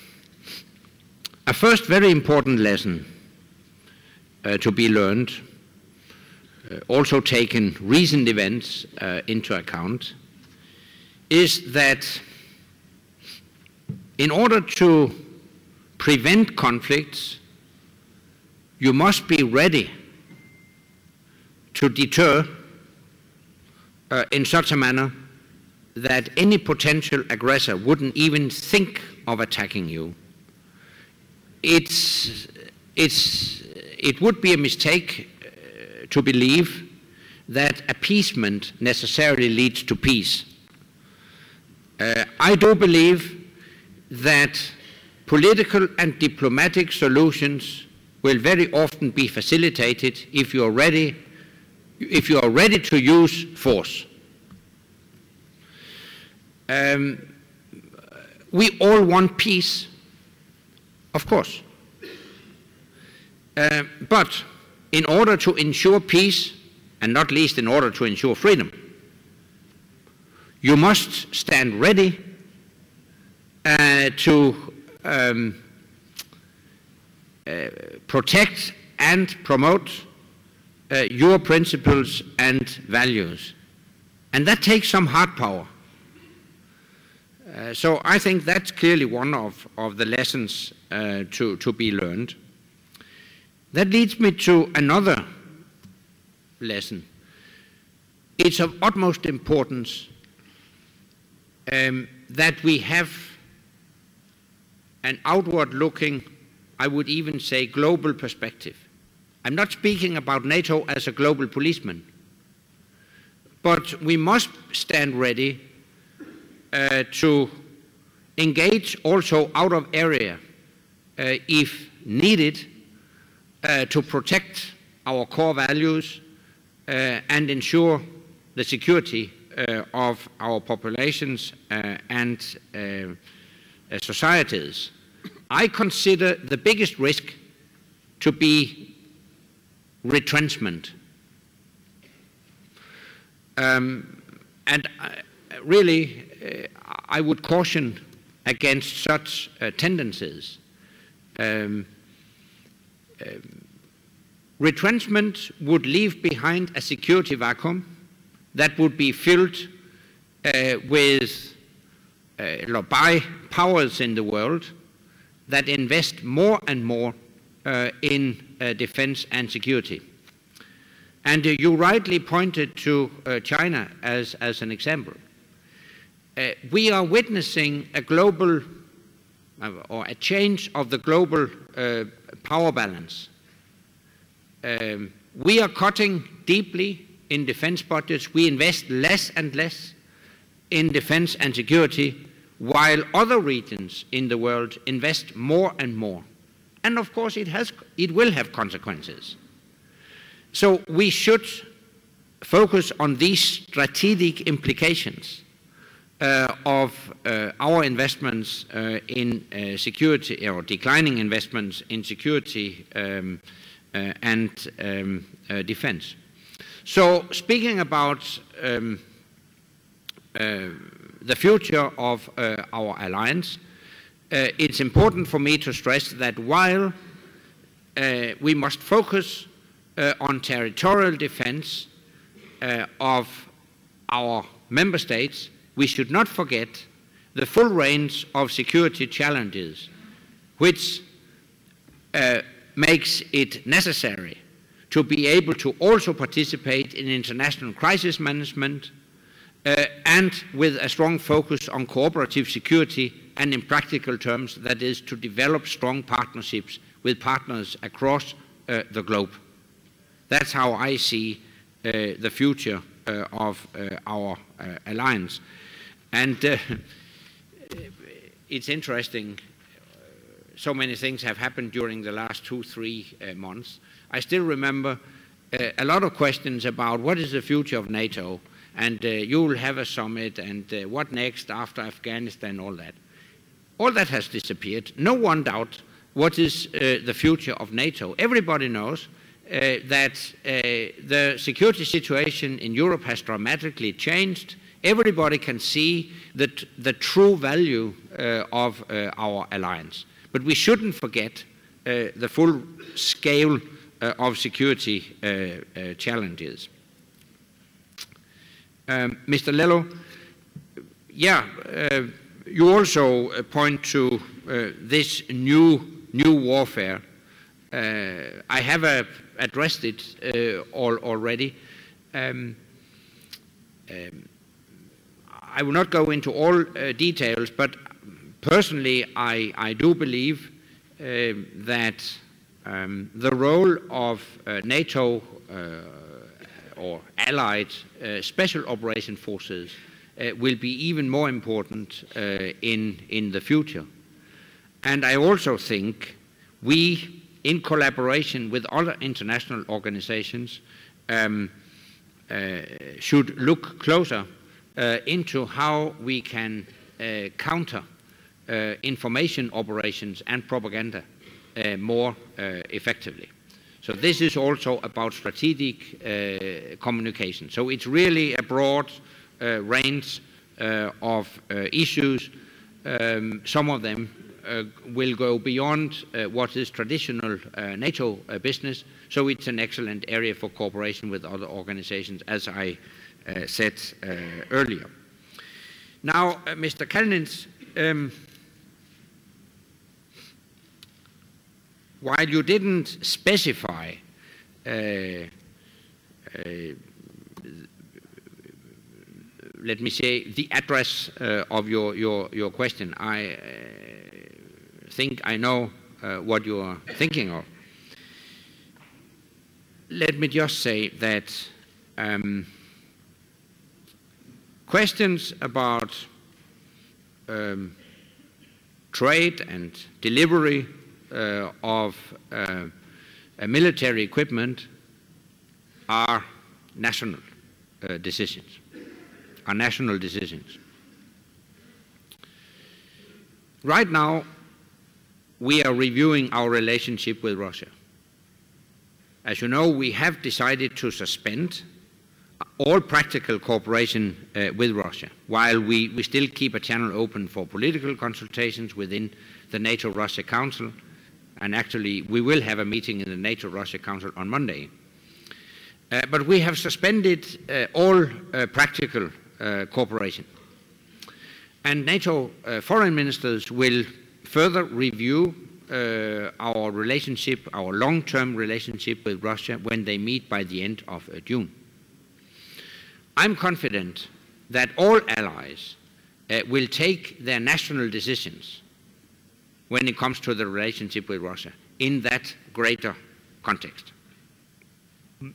a first very important lesson uh, to be learned, uh, also taking recent events uh, into account, is that in order to prevent conflicts, you must be ready to deter uh, in such a manner that any potential aggressor wouldn't even think of attacking you. It's, it's, it would be a mistake uh, to believe that appeasement necessarily leads to peace. Uh, I do believe that political and diplomatic solutions will very often be facilitated if you are ready, if you are ready to use force. Um, we all want peace, of course. Uh, but in order to ensure peace, and not least in order to ensure freedom, you must stand ready uh, to um, uh, protect and promote uh, your principles and values. And that takes some hard power. Uh, so I think that's clearly one of, of the lessons uh, to, to be learned. That leads me to another lesson. It's of utmost importance um, that we have an outward-looking, I would even say, global perspective. I'm not speaking about NATO as a global policeman, but we must stand ready Uh, to engage also out of area uh, if needed uh, to protect our core values uh, and ensure the security uh, of our populations uh, and uh, uh, societies. I consider the biggest risk to be retrenchment. Um, and I, really, uh, I would caution against such uh, tendencies. Um, um, retrenchment would leave behind a security vacuum that would be filled uh, with uh, by powers in the world that invest more and more uh, in uh, defense and security. And uh, you rightly pointed to uh, China as, as an example. Uh, we are witnessing a global uh, or a change of the global uh, power balance. Um, we are cutting deeply in defense budgets. We invest less and less in defense and security, while other regions in the world invest more and more. And of course, it, has, it will have consequences. So we should focus on these strategic implications uh, of uh, our investments uh, in uh, security, or declining investments in security um, uh, and um, uh, defense. So speaking about um, uh, the future of uh, our alliance, uh, it's important for me to stress that while uh, we must focus uh, on territorial defense uh, of our member states, we should not forget the full range of security challenges, which uh, makes it necessary to be able to also participate in international crisis management uh, and with a strong focus on cooperative security, and in practical terms, that is to develop strong partnerships with partners across uh, the globe. That's how I see uh, the future uh, of uh, our uh, alliance. And uh, it's interesting, so many things have happened during the last two, three uh, months. I still remember uh, a lot of questions about what is the future of NATO, and uh, you will have a summit, and uh, what next after Afghanistan, all that. All that has disappeared. No one doubts what is uh, the future of NATO. Everybody knows uh, that uh, the security situation in Europe has dramatically changed. Everybody can see that the true value uh, of uh, our alliance. But we shouldn't forget uh, the full scale uh, of security uh, uh, challenges. Um, Mister Lello, yeah, uh, you also uh, point to uh, this new, new warfare. Uh, I have uh, addressed it uh, all, already. Um, um, I will not go into all uh, details, but personally, I, I do believe uh, that um, the role of uh, NATO uh, or allied uh, special operation forces uh, will be even more important uh, in, in the future. And I also think we, in collaboration with other international organizations, um, uh, should look closer uh, into how we can uh, counter uh, information operations and propaganda uh, more uh, effectively. So this is also about strategic uh, communication. So it's really a broad uh, range uh, of uh, issues. Um, some of them uh, will go beyond uh, what is traditional uh, NATO uh, business. So it's an excellent area for cooperation with other organizations, as I uh, said uh, earlier. Now, uh, Mister Kalnins, um, while you didn't specify uh, uh, let me say, the address uh, of your, your, your question, I uh, think I know uh, what you are thinking of. Let me just say that um, questions about um, trade and delivery Uh, of uh, uh, military equipment are national uh, decisions, are national decisions. Right now, we are reviewing our relationship with Russia. As you know, we have decided to suspend all practical cooperation uh, with Russia, while we, we still keep a channel open for political consultations within the NATO-Russia Council. And actually, we will have a meeting in the NATO-Russia Council on Monday. Uh, but we have suspended uh, all uh, practical uh, cooperation. And NATO uh, foreign ministers will further review uh, our relationship, our long-term relationship with Russia when they meet by the end of uh, June. I'm confident that all allies uh, will take their national decisions when it comes to the relationship with Russia in that greater context.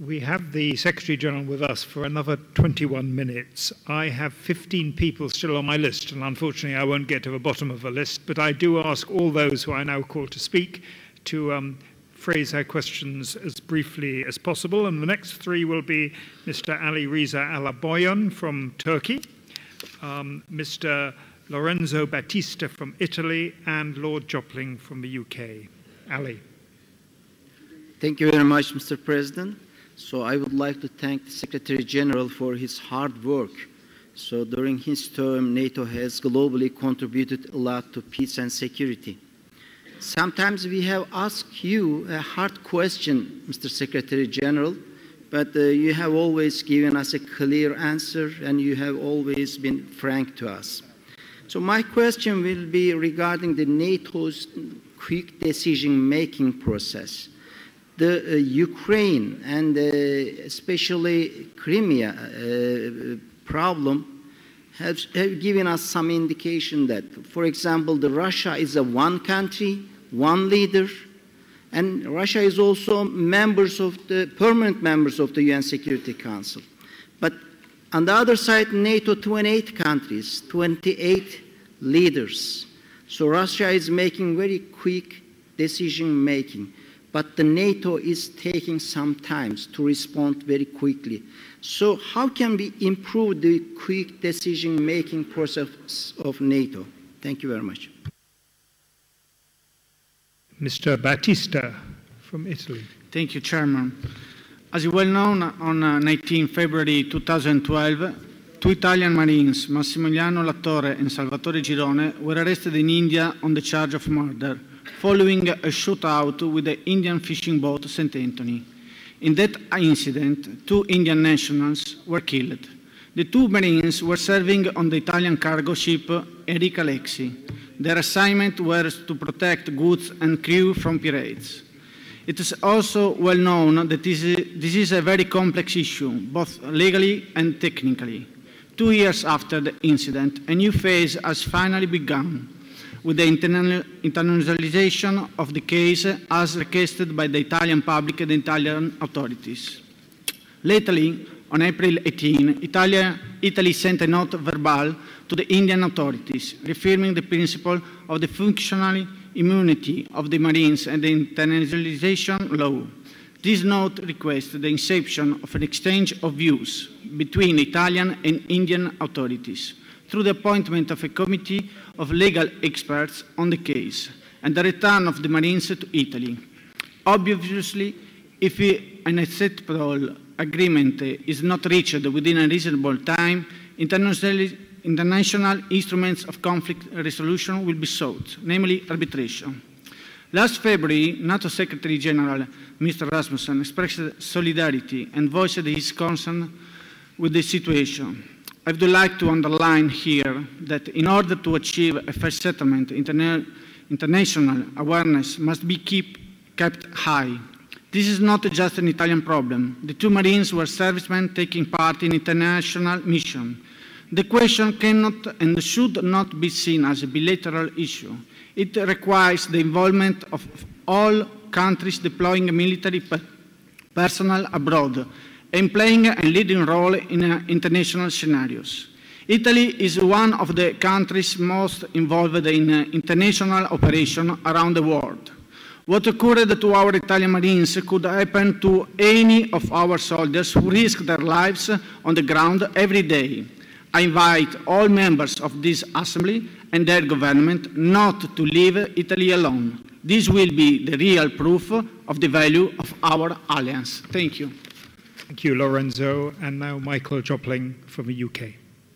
we have the Secretary General with us for another twenty-one minutes. I have fifteen people still on my list, and unfortunately I won't get to the bottom of the list, but I do ask all those who I now call to speak to um, phrase their questions as briefly as possible. And the next three will be Mister Ali Reza Alaboyan from Turkey, um, Mister Lorenzo Battista from Italy, and Lord Jopling from the U K. Ali. Thank you very much, Mister President. So I would like to thank the Secretary General for his hard work. So during his term, NATO has globally contributed a lot to peace and security. Sometimes we have asked you a hard question, Mister Secretary General, but uh, you have always given us a clear answer and you have always been frank to us. So my question will be regarding the NATO's quick decision-making process. The uh, Ukraine and uh, especially Crimea uh, problem have, have given us some indication that, for example, the Russia is a one country, one leader, and Russia is also members of the permanent members of the U N Security Council. But on the other side, NATO, twenty-eight countries, twenty-eight leaders. So Russia is making very quick decision making. But the NATO is taking some time to respond very quickly. So how can we improve the quick decision-making process of NATO? Thank you very much. Mister Battista from Italy. Thank you, Chairman. As you well know, on uh, nineteenth February two thousand twelve, two Italian Marines, Massimiliano Lattore and Salvatore Girone, were arrested in India on the charge of murder, following a shootout with the Indian fishing boat Saint Anthony. In that incident, two Indian nationals were killed. The two Marines were serving on the Italian cargo ship Enrica Lexi. Their assignment was to protect goods and crew from pirates. It is also well known that this is a very complex issue, both legally and technically. Two years after the incident, a new phase has finally begun, with the internationalization of the case as requested by the Italian public and the Italian authorities. Lately, on April eighteenth, Italia, Italy sent a note verbal to the Indian authorities, reaffirming the principle of the functional immunity of the Marines and the internationalization law. This note requests the inception of an exchange of views between Italian and Indian authorities through the appointment of a committee of legal experts on the case and the return of the Marines to Italy. Obviously, if an acceptable agreement is not reached within a reasonable time, international, international instruments of conflict resolution will be sought, namely arbitration. Last February, NATO Secretary General Mister Rasmussen expressed solidarity and voiced his concern with the situation. I would like to underline here that in order to achieve a fair settlement, interna international awareness must be keep, kept high. This is not just an Italian problem. The two Marines were servicemen taking part in international mission. The question cannot and should not be seen as a bilateral issue. It requires the involvement of all countries deploying military personnel abroad and playing a leading role in uh, international scenarios. Italy is one of the countries most involved in uh, international operations around the world. What occurred to our Italian Marines could happen to any of our soldiers who risk their lives on the ground every day. I invite all members of this Assembly and their government not to leave Italy alone. This will be the real proof of the value of our alliance. Thank you. Thank you, Lorenzo. And now Michael Jopling from the U K.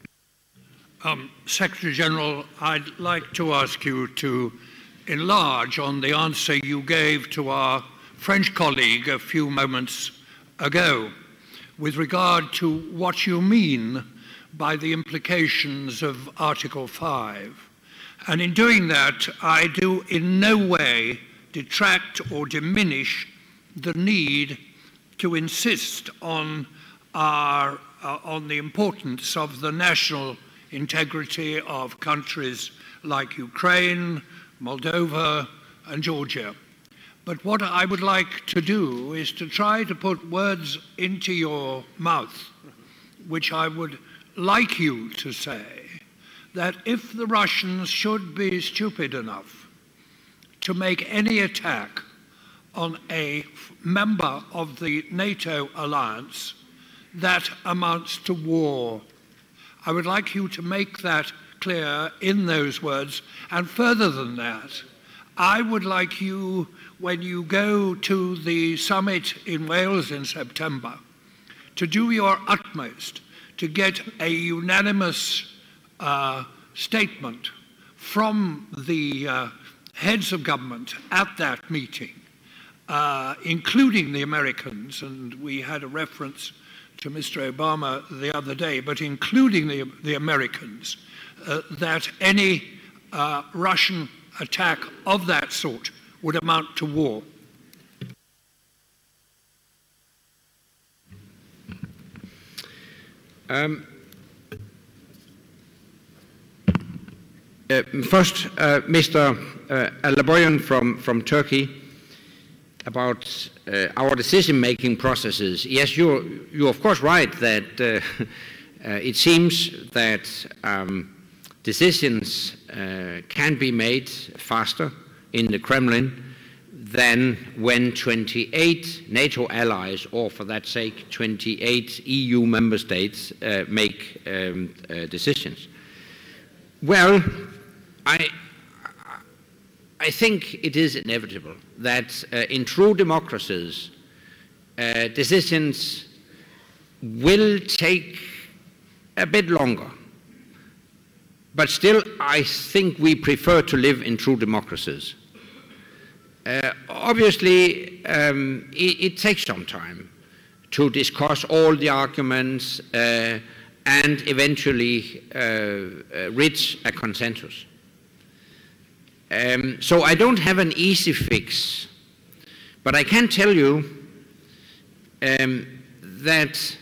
Um, Secretary General, I'd like to ask you to enlarge on the answer you gave to our French colleague a few moments ago with regard to what you mean by the implications of Article five. And in doing that, I do in no way detract or diminish the need to insist on, our, uh, on the importance of the national integrity of countries like Ukraine, Moldova, and Georgia. But what I would like to do is to try to put words into your mouth, which I would like you to say, that if the Russians should be stupid enough to make any attack on a member of the NATO alliance, that amounts to war. I would like you to make that clear in those words, and further than that, I would like you, when you go to the summit in Wales in September, to do your utmost to get a unanimous uh, statement from the uh, heads of government at that meeting, uh, including the Americans, and we had a reference to Mister Obama the other day, but including the, the Americans, uh, that any uh, Russian attack of that sort would amount to war. Um, uh, first, uh, Mister Uh, Alaboyan from, from Turkey, about uh, our decision-making processes. Yes, you're, you're of course right that uh, uh, it seems that um, decisions uh, can be made faster in the Kremlin than when twenty-eight NATO allies, or for that sake twenty-eight E U member states, uh, make um, uh, decisions. Well, I, I think it is inevitable that uh, in true democracies, uh, decisions will take a bit longer. But still, I think we prefer to live in true democracies. Uh, obviously, um, it, it takes some time to discuss all the arguments uh, and eventually uh, uh, reach a consensus. Um, so I don't have an easy fix, but I can tell you um, that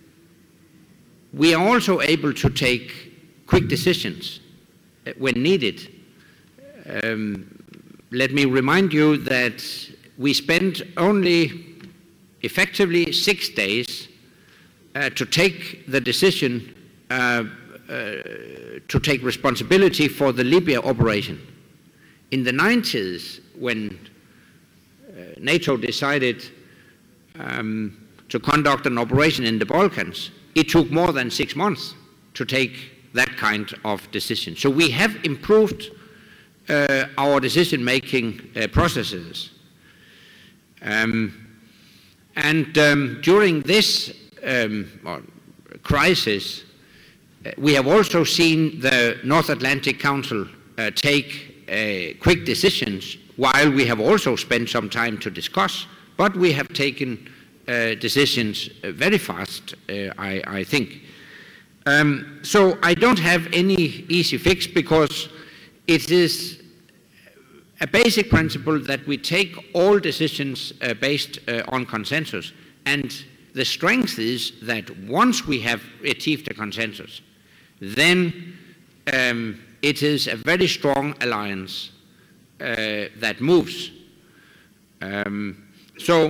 we are also able to take quick decisions when needed. Um, let me remind you that we spent only effectively six days uh, to take the decision uh, uh, to take responsibility for the Libya operation. In the nineties, when uh, NATO decided um, to conduct an operation in the Balkans, it took more than six months to take that kind of decision. So we have improved uh, our decision-making uh, processes. Um, and um, during this um, crisis, uh, we have also seen the North Atlantic Council uh, take Uh, quick decisions, while we have also spent some time to discuss, but we have taken uh, decisions uh, very fast, uh, I, I think. Um, so I don't have any easy fix, because it is a basic principle that we take all decisions uh, based uh, on consensus, and the strength is that once we have achieved a consensus, then um, it is a very strong alliance uh, that moves. Um, so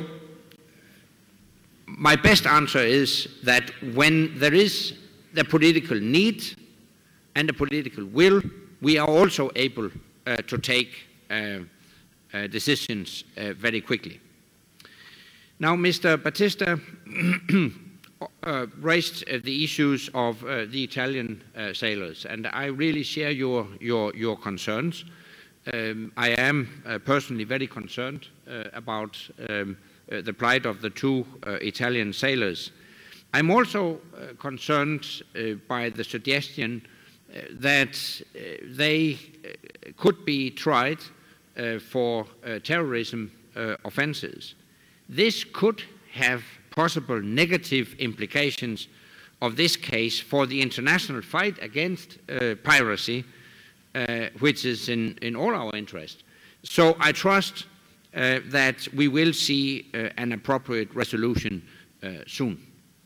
my best answer is that when there is the political need and the political will, we are also able uh, to take uh, uh, decisions uh, very quickly. Now, Mister Battista Uh, raised uh, the issues of uh, the Italian uh, sailors, and I really share your, your, your concerns. Um, I am uh, personally very concerned uh, about um, uh, the plight of the two uh, Italian sailors. I'm also uh, concerned uh, by the suggestion uh, that uh, they uh, could be tried uh, for uh, terrorism uh, offenses. This could have possible negative implications of this case for the international fight against uh, piracy, uh, which is in, in all our interest. So I trust uh, that we will see uh, an appropriate resolution uh, soon.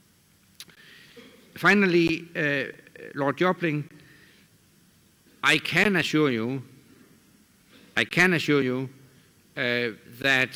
Finally, uh, Lord Jobling, I can assure you, I can assure you uh, that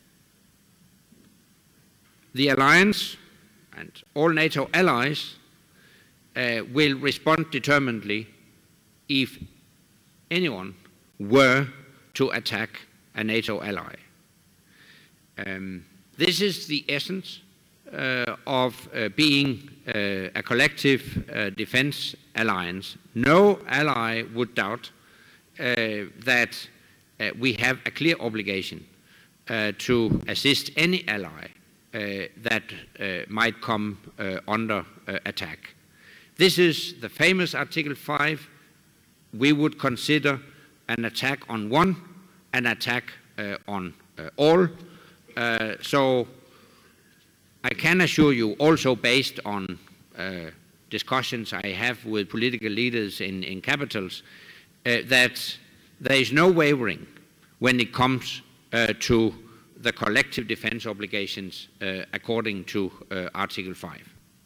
the alliance and all NATO allies uh, will respond determinedly if anyone were to attack a NATO ally. Um, this is the essence uh, of uh, being uh, a collective uh, defense alliance. No ally would doubt uh, that uh, we have a clear obligation uh, to assist any ally uh, that uh, might come uh, under uh, attack. This is the famous Article five. We would consider an attack on one an attack uh, on uh, all. Uh, so I can assure you, also based on uh, discussions I have with political leaders in, in capitals, uh, that there is no wavering when it comes uh, to the collective defense obligations uh, according to uh, Article five.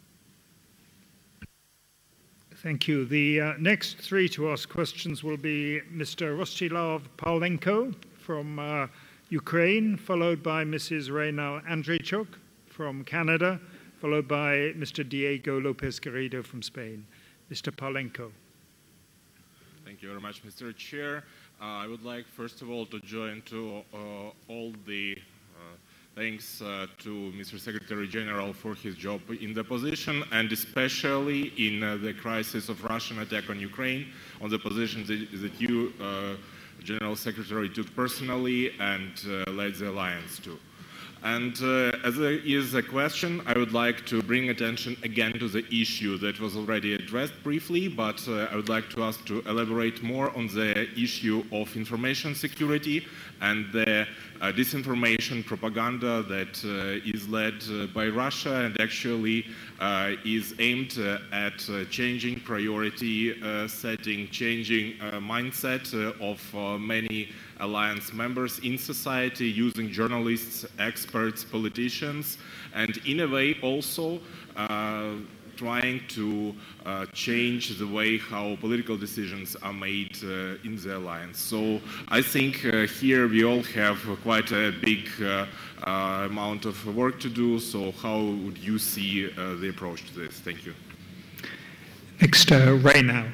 Thank you. The uh, next three to ask questions will be Mister Rostislav Paulenko from uh, Ukraine, followed by Missus Reynal Andreychuk from Canada, followed by Mister Diego Lopez Garrido from Spain. Mister Paulenko. Thank you very much, Mister Chair. Uh, I would like, first of all, to join to uh, all the uh, thanks uh, to Mister Secretary General for his job in the position, and especially in uh, the crisis of Russian attack on Ukraine, on the position that, that you, uh, General Secretary, took personally and uh, led the alliance to. And uh, as there is a question, I would like to bring attention again to the issue that was already addressed briefly, but uh, I would like to ask to elaborate more on the issue of information security and the uh, disinformation propaganda that uh, is led uh, by Russia and actually uh, is aimed uh, at uh, changing priority uh, setting, changing uh, mindset uh, of uh, many alliance members in society, using journalists, experts, politicians, and in a way also uh, trying to uh, change the way how political decisions are made uh, in the alliance. So I think uh, here we all have quite a big uh, uh, amount of work to do. So how would you see uh, the approach to this? Thank you. Next, uh, Reynal.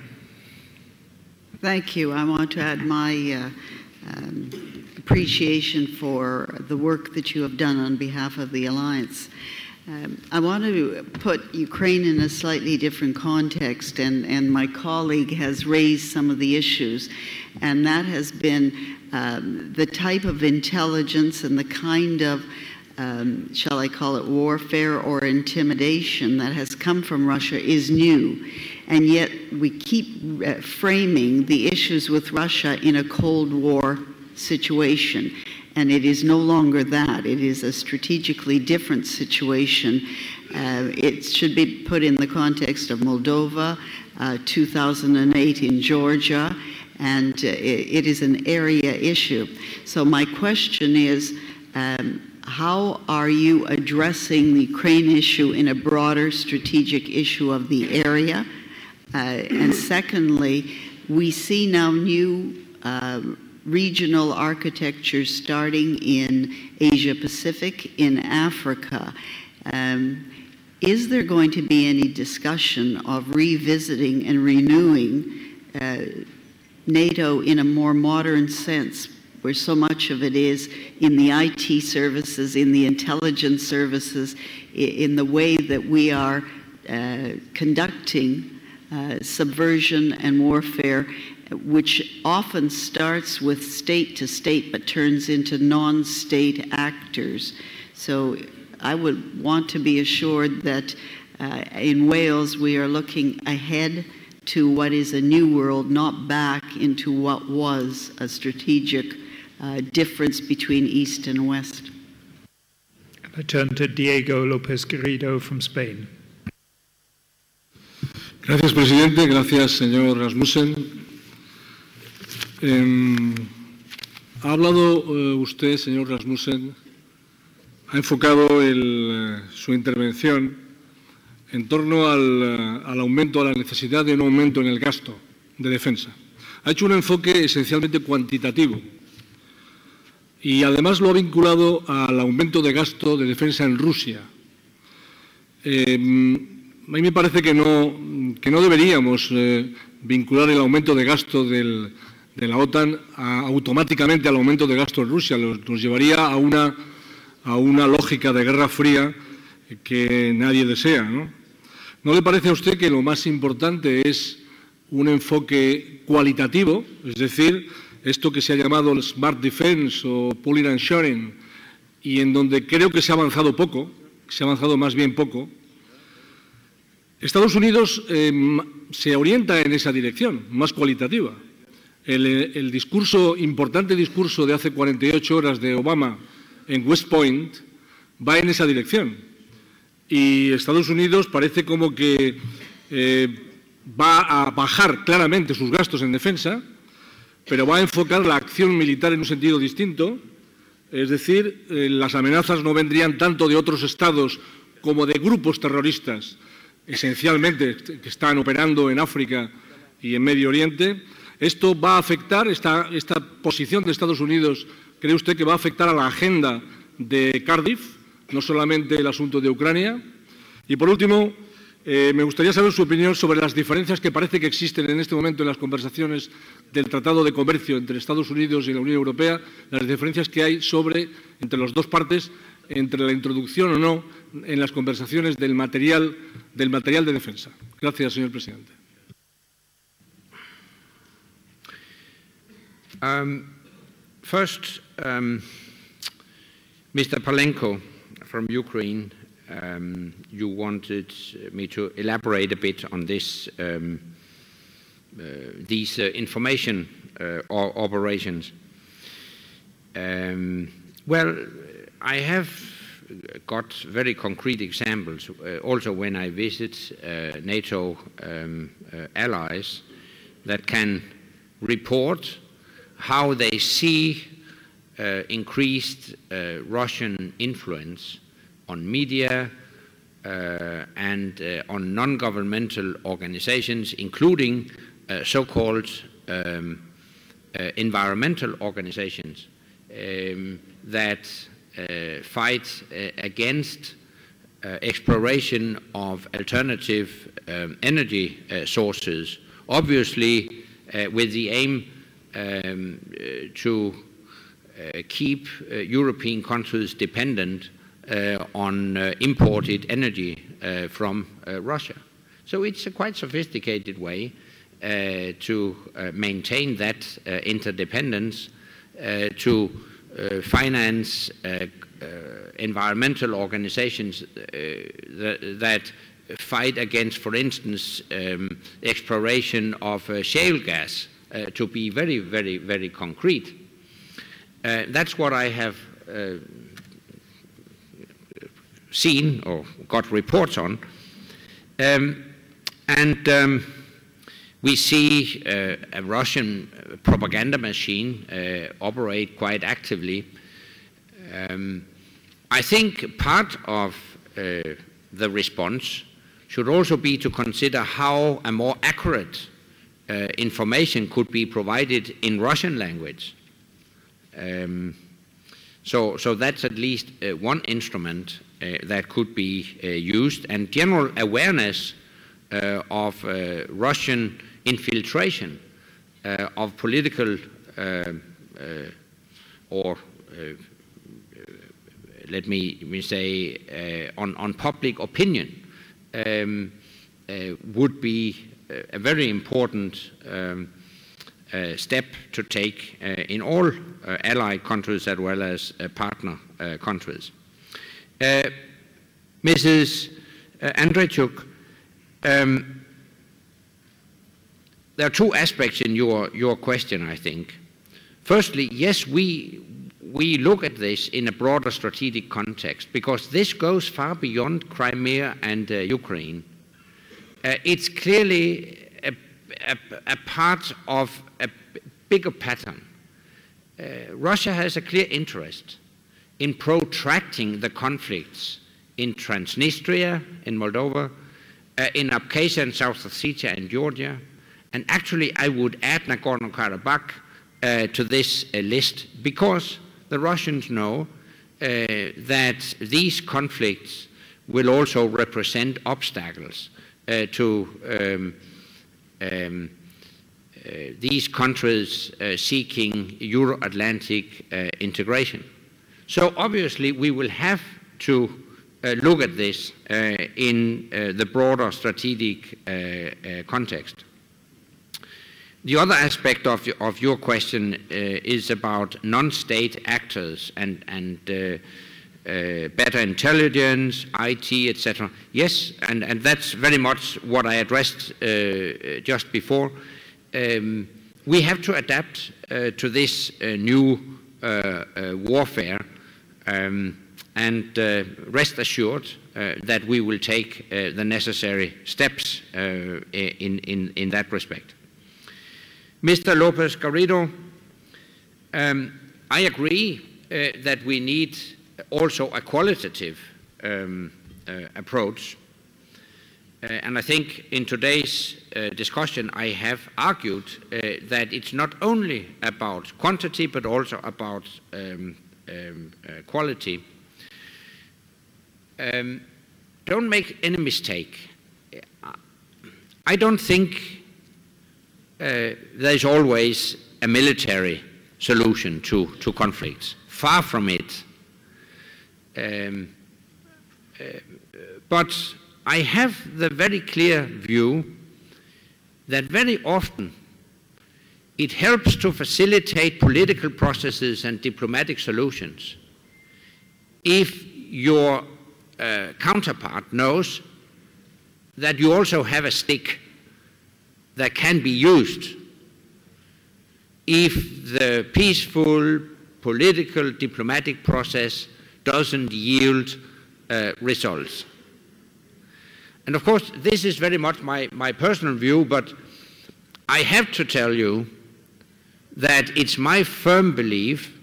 Thank you. I want to add my uh, Um, appreciation for the work that you have done on behalf of the Alliance. Um, I want to put Ukraine in a slightly different context, and, and my colleague has raised some of the issues, and that has been um, the type of intelligence and the kind of, um, shall I call it, warfare or intimidation that has come from Russia is new. And yet we keep uh, framing the issues with Russia in a Cold War situation. And it is no longer that. It is a strategically different situation. Uh, it should be put in the context of Moldova, uh, two thousand eight in Georgia, and uh, it, it is an area issue. So my question is, um, how are you addressing the Ukraine issue in a broader strategic issue of the area? Uh, and secondly, we see now new uh, regional architecture starting in Asia Pacific, in Africa. Um, is there going to be any discussion of revisiting and renewing uh, NATO in a more modern sense, where so much of it is in the I T services, in the intelligence services, in the way that we are uh, conducting Uh, subversion and warfare, which often starts with state to state but turns into non-state actors. So I would want to be assured that uh, in Wales we are looking ahead to what is a new world, not back into what was a strategic uh, difference between East and West. I turn to Diego Lopez Garrido from Spain. Gracias, presidente. Gracias, señor Rasmussen. Eh, ha hablado eh, usted, señor Rasmussen, ha enfocado el, eh, su intervención en torno al, al aumento, a la necesidad de un aumento en el gasto de defensa. Ha hecho un enfoque esencialmente cuantitativo. y además lo ha vinculado al aumento de gasto de defensa en Rusia. Eh, a mí me parece que no, que no deberíamos eh, vincular el aumento de gasto del, de la OTAN a, automáticamente al aumento de gasto en Rusia. Nos, nos llevaría a una, a una lógica de guerra fría que nadie desea, ¿no? ¿No le parece a usted que lo más importante es un enfoque cualitativo, es decir, esto que se ha llamado el Smart Defense o Pooling and Sharing, y en donde creo que se ha avanzado poco, se ha avanzado más bien poco? Estados Unidos eh, se orienta en esa dirección, más cualitativa. El, el discurso, importante discurso de hace cuarenta y ocho horas de Obama en West Point va en esa dirección. Y Estados Unidos parece como que eh, va a bajar claramente sus gastos en defensa, pero va a enfocar la acción militar en un sentido distinto. Es decir, eh, las amenazas no vendrían tanto de otros estados como de grupos terroristas, esencialmente que están operando en África y en Medio Oriente. Esto va a afectar, esta, esta posición de Estados Unidos, ¿cree usted que va a afectar a la agenda de Cardiff, no solamente el asunto de Ucrania? Y por último, eh, me gustaría saber su opinión sobre las diferencias que parece que existen en este momento en las conversaciones del Tratado de Comercio entre Estados Unidos y la Unión Europea, las diferencias que hay sobre, entre las dos partes, entre la introducción o no en las conversaciones del material, del material de defensa. Gracias, señor presidente. Um, first, um, Mister Palenko from Ukraine, um, you wanted me to elaborate a bit on this, um, uh, these uh, information uh, operations. Um, well, I have got very concrete examples uh, also when I visit uh, NATO um, uh, allies that can report how they see uh, increased uh, Russian influence on media uh, and uh, on non-governmental organizations, including uh, so-called um, uh, environmental organizations um, that uh, fight uh, against uh, exploration of alternative um, energy uh, sources, obviously uh, with the aim Um, uh, to uh, keep uh, European countries dependent uh, on uh, imported energy uh, from uh, Russia. So it's a quite sophisticated way uh, to uh, maintain that uh, interdependence, uh, to uh, finance uh, uh, environmental organizations uh, that, that fight against, for instance, um, exploration of uh, shale gas. Uh, to be very, very, very concrete. Uh, that's what I have uh, seen or got reports on. Um, and um, we see uh, a Russian propaganda machine uh, operate quite actively. Um, I think part of uh, the response should also be to consider how a more accurate Uh, information could be provided in Russian language. Um, so, so that's at least uh, one instrument uh, that could be uh, used, and general awareness uh, of uh, Russian infiltration uh, of political uh, uh, or uh, let me, let me say uh, on, on public opinion um, uh, would be a very important um, uh, step to take uh, in all uh, allied countries as well as uh, partner uh, countries. Uh, Missus Andreychuk, um, there are two aspects in your, your question, I think. Firstly, yes, we, we look at this in a broader strategic context because this goes far beyond Crimea and uh, Ukraine. Uh, it's clearly a, a, a part of a bigger pattern. Uh, Russia has a clear interest in protracting the conflicts in Transnistria, in Moldova, uh, in Abkhazia and South Ossetia and Georgia, and actually I would add Nagorno-Karabakh uh, to this uh, list because the Russians know uh, that these conflicts will also represent obstacles uh, to um, um, uh, these countries uh, seeking Euro-Atlantic uh, integration. So obviously we will have to uh, look at this uh, in uh, the broader strategic uh, uh, context. The other aspect of, of your question uh, is about non-state actors and, and uh, uh, better intelligence, I T, et cetera. Yes, and, and that's very much what I addressed uh, just before. Um, we have to adapt uh, to this uh, new uh, uh, warfare, um, and uh, rest assured uh, that we will take uh, the necessary steps uh, in, in, in that respect. Mister Lopez Garrido, um, I agree uh, that we need also a qualitative um, uh, approach. Uh, and I think in today's uh, discussion I have argued uh, that it's not only about quantity but also about um, um, uh, quality. Um, don't make any mistake. I don't think Uh, there's always a military solution to, to conflicts. Far from it. Um, uh, but I have the very clear view that very often it helps to facilitate political processes and diplomatic solutions if your uh, counterpart knows that you also have a stick that can be used if the peaceful political diplomatic process doesn't yield uh, results. And of course this is very much my, my personal view, but I have to tell you that it's my firm belief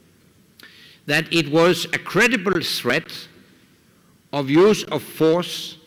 that it was a credible threat of use of force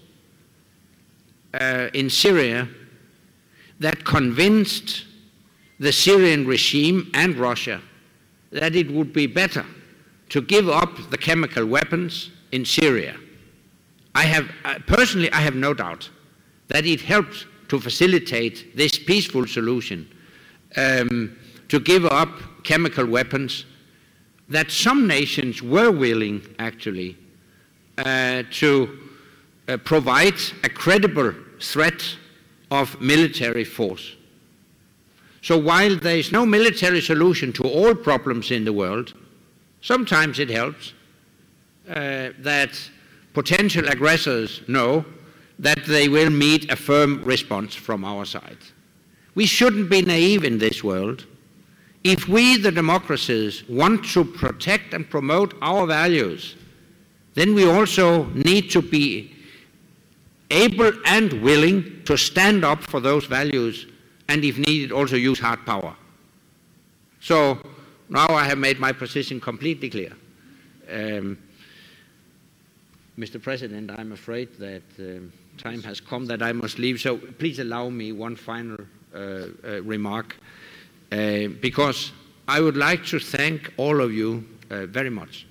uh, in Syria that convinced the Syrian regime and Russia that it would be better to give up the chemical weapons in Syria. I have, uh, personally, I have no doubt that it helped to facilitate this peaceful solution, um, to give up chemical weapons that some nations were willing, actually, uh, to uh, provide a credible threat of military force. So while there is no military solution to all problems in the world, sometimes it helps uh, that potential aggressors know that they will meet a firm response from our side. We shouldn't be naive in this world. If we, the democracies, want to protect and promote our values, then we also need to be able and willing to stand up for those values, and if needed also use hard power. So now I have made my position completely clear. Um, Mister President, I'm afraid that um, time has come that I must leave, so please allow me one final uh, uh, remark, uh, because I would like to thank all of you uh, very much.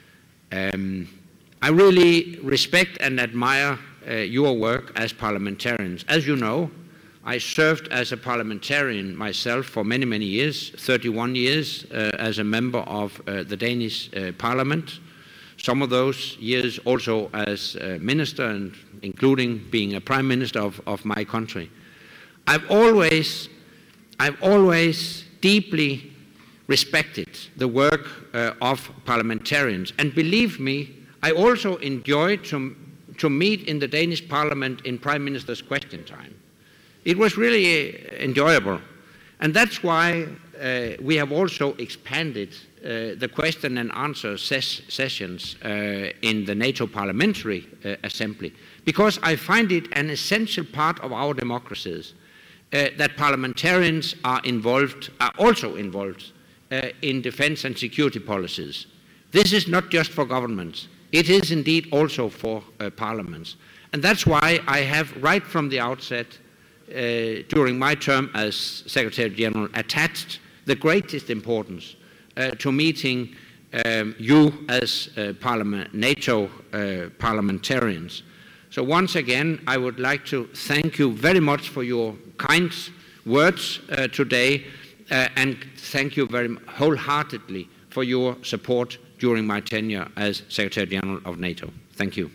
Um, I really respect and admire Uh, your work as parliamentarians. As you know, I served as a parliamentarian myself for many, many years, thirty-one years uh, as a member of uh, the Danish uh, Parliament, some of those years also as a minister, and including being a prime minister of, of my country. I've always, I've always deeply respected the work uh, of parliamentarians, and believe me, I also enjoy to to meet in the Danish Parliament in Prime Minister's question time. It was really enjoyable. And that's why uh, we have also expanded uh, the question and answer ses sessions uh, in the NATO Parliamentary uh, Assembly, because I find it an essential part of our democracies uh, that parliamentarians are involved, are also involved uh, in defense and security policies. This is not just for governments. It is indeed also for uh, parliaments. And that's why I have, right from the outset, uh, during my term as Secretary General, attached the greatest importance uh, to meeting um, you as uh, parliament, NATO uh, parliamentarians. So once again, I would like to thank you very much for your kind words uh, today, uh, and thank you very wholeheartedly for your support during my tenure as Secretary General of NATO. Thank you.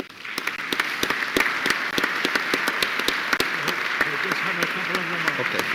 Okay.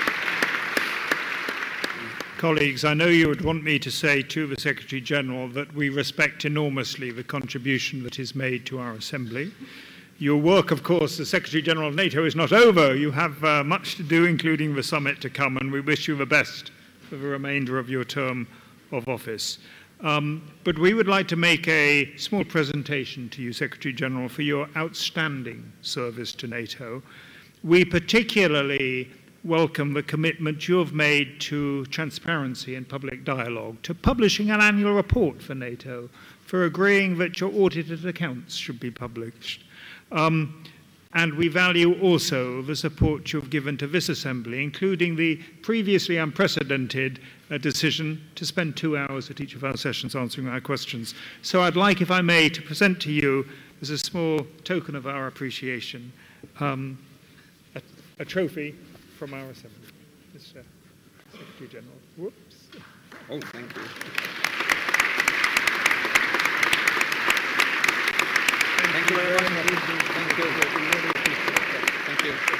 Colleagues, I know you would want me to say to the Secretary General that we respect enormously the contribution that is made to our Assembly. Your work, of course, as Secretary General of NATO is not over. You have uh, much to do, including the summit to come, and we wish you the best for the remainder of your term of office. Um, but we would like to make a small presentation to you, Secretary General, for your outstanding service to NATO. We particularly welcome the commitment you have made to transparency and public dialogue, to publishing an annual report for NATO, for agreeing that your audited accounts should be published. Um, and we value also the support you have given to this Assembly, including the previously unprecedented uh, decision to spend two hours at each of our sessions answering our questions. So I'd like, if I may, to present to you, as a small token of our appreciation, um, a, a trophy from our Assembly. Mister Secretary General. Whoops. Oh, thank you. Thank you very much. Thank you. Thank you.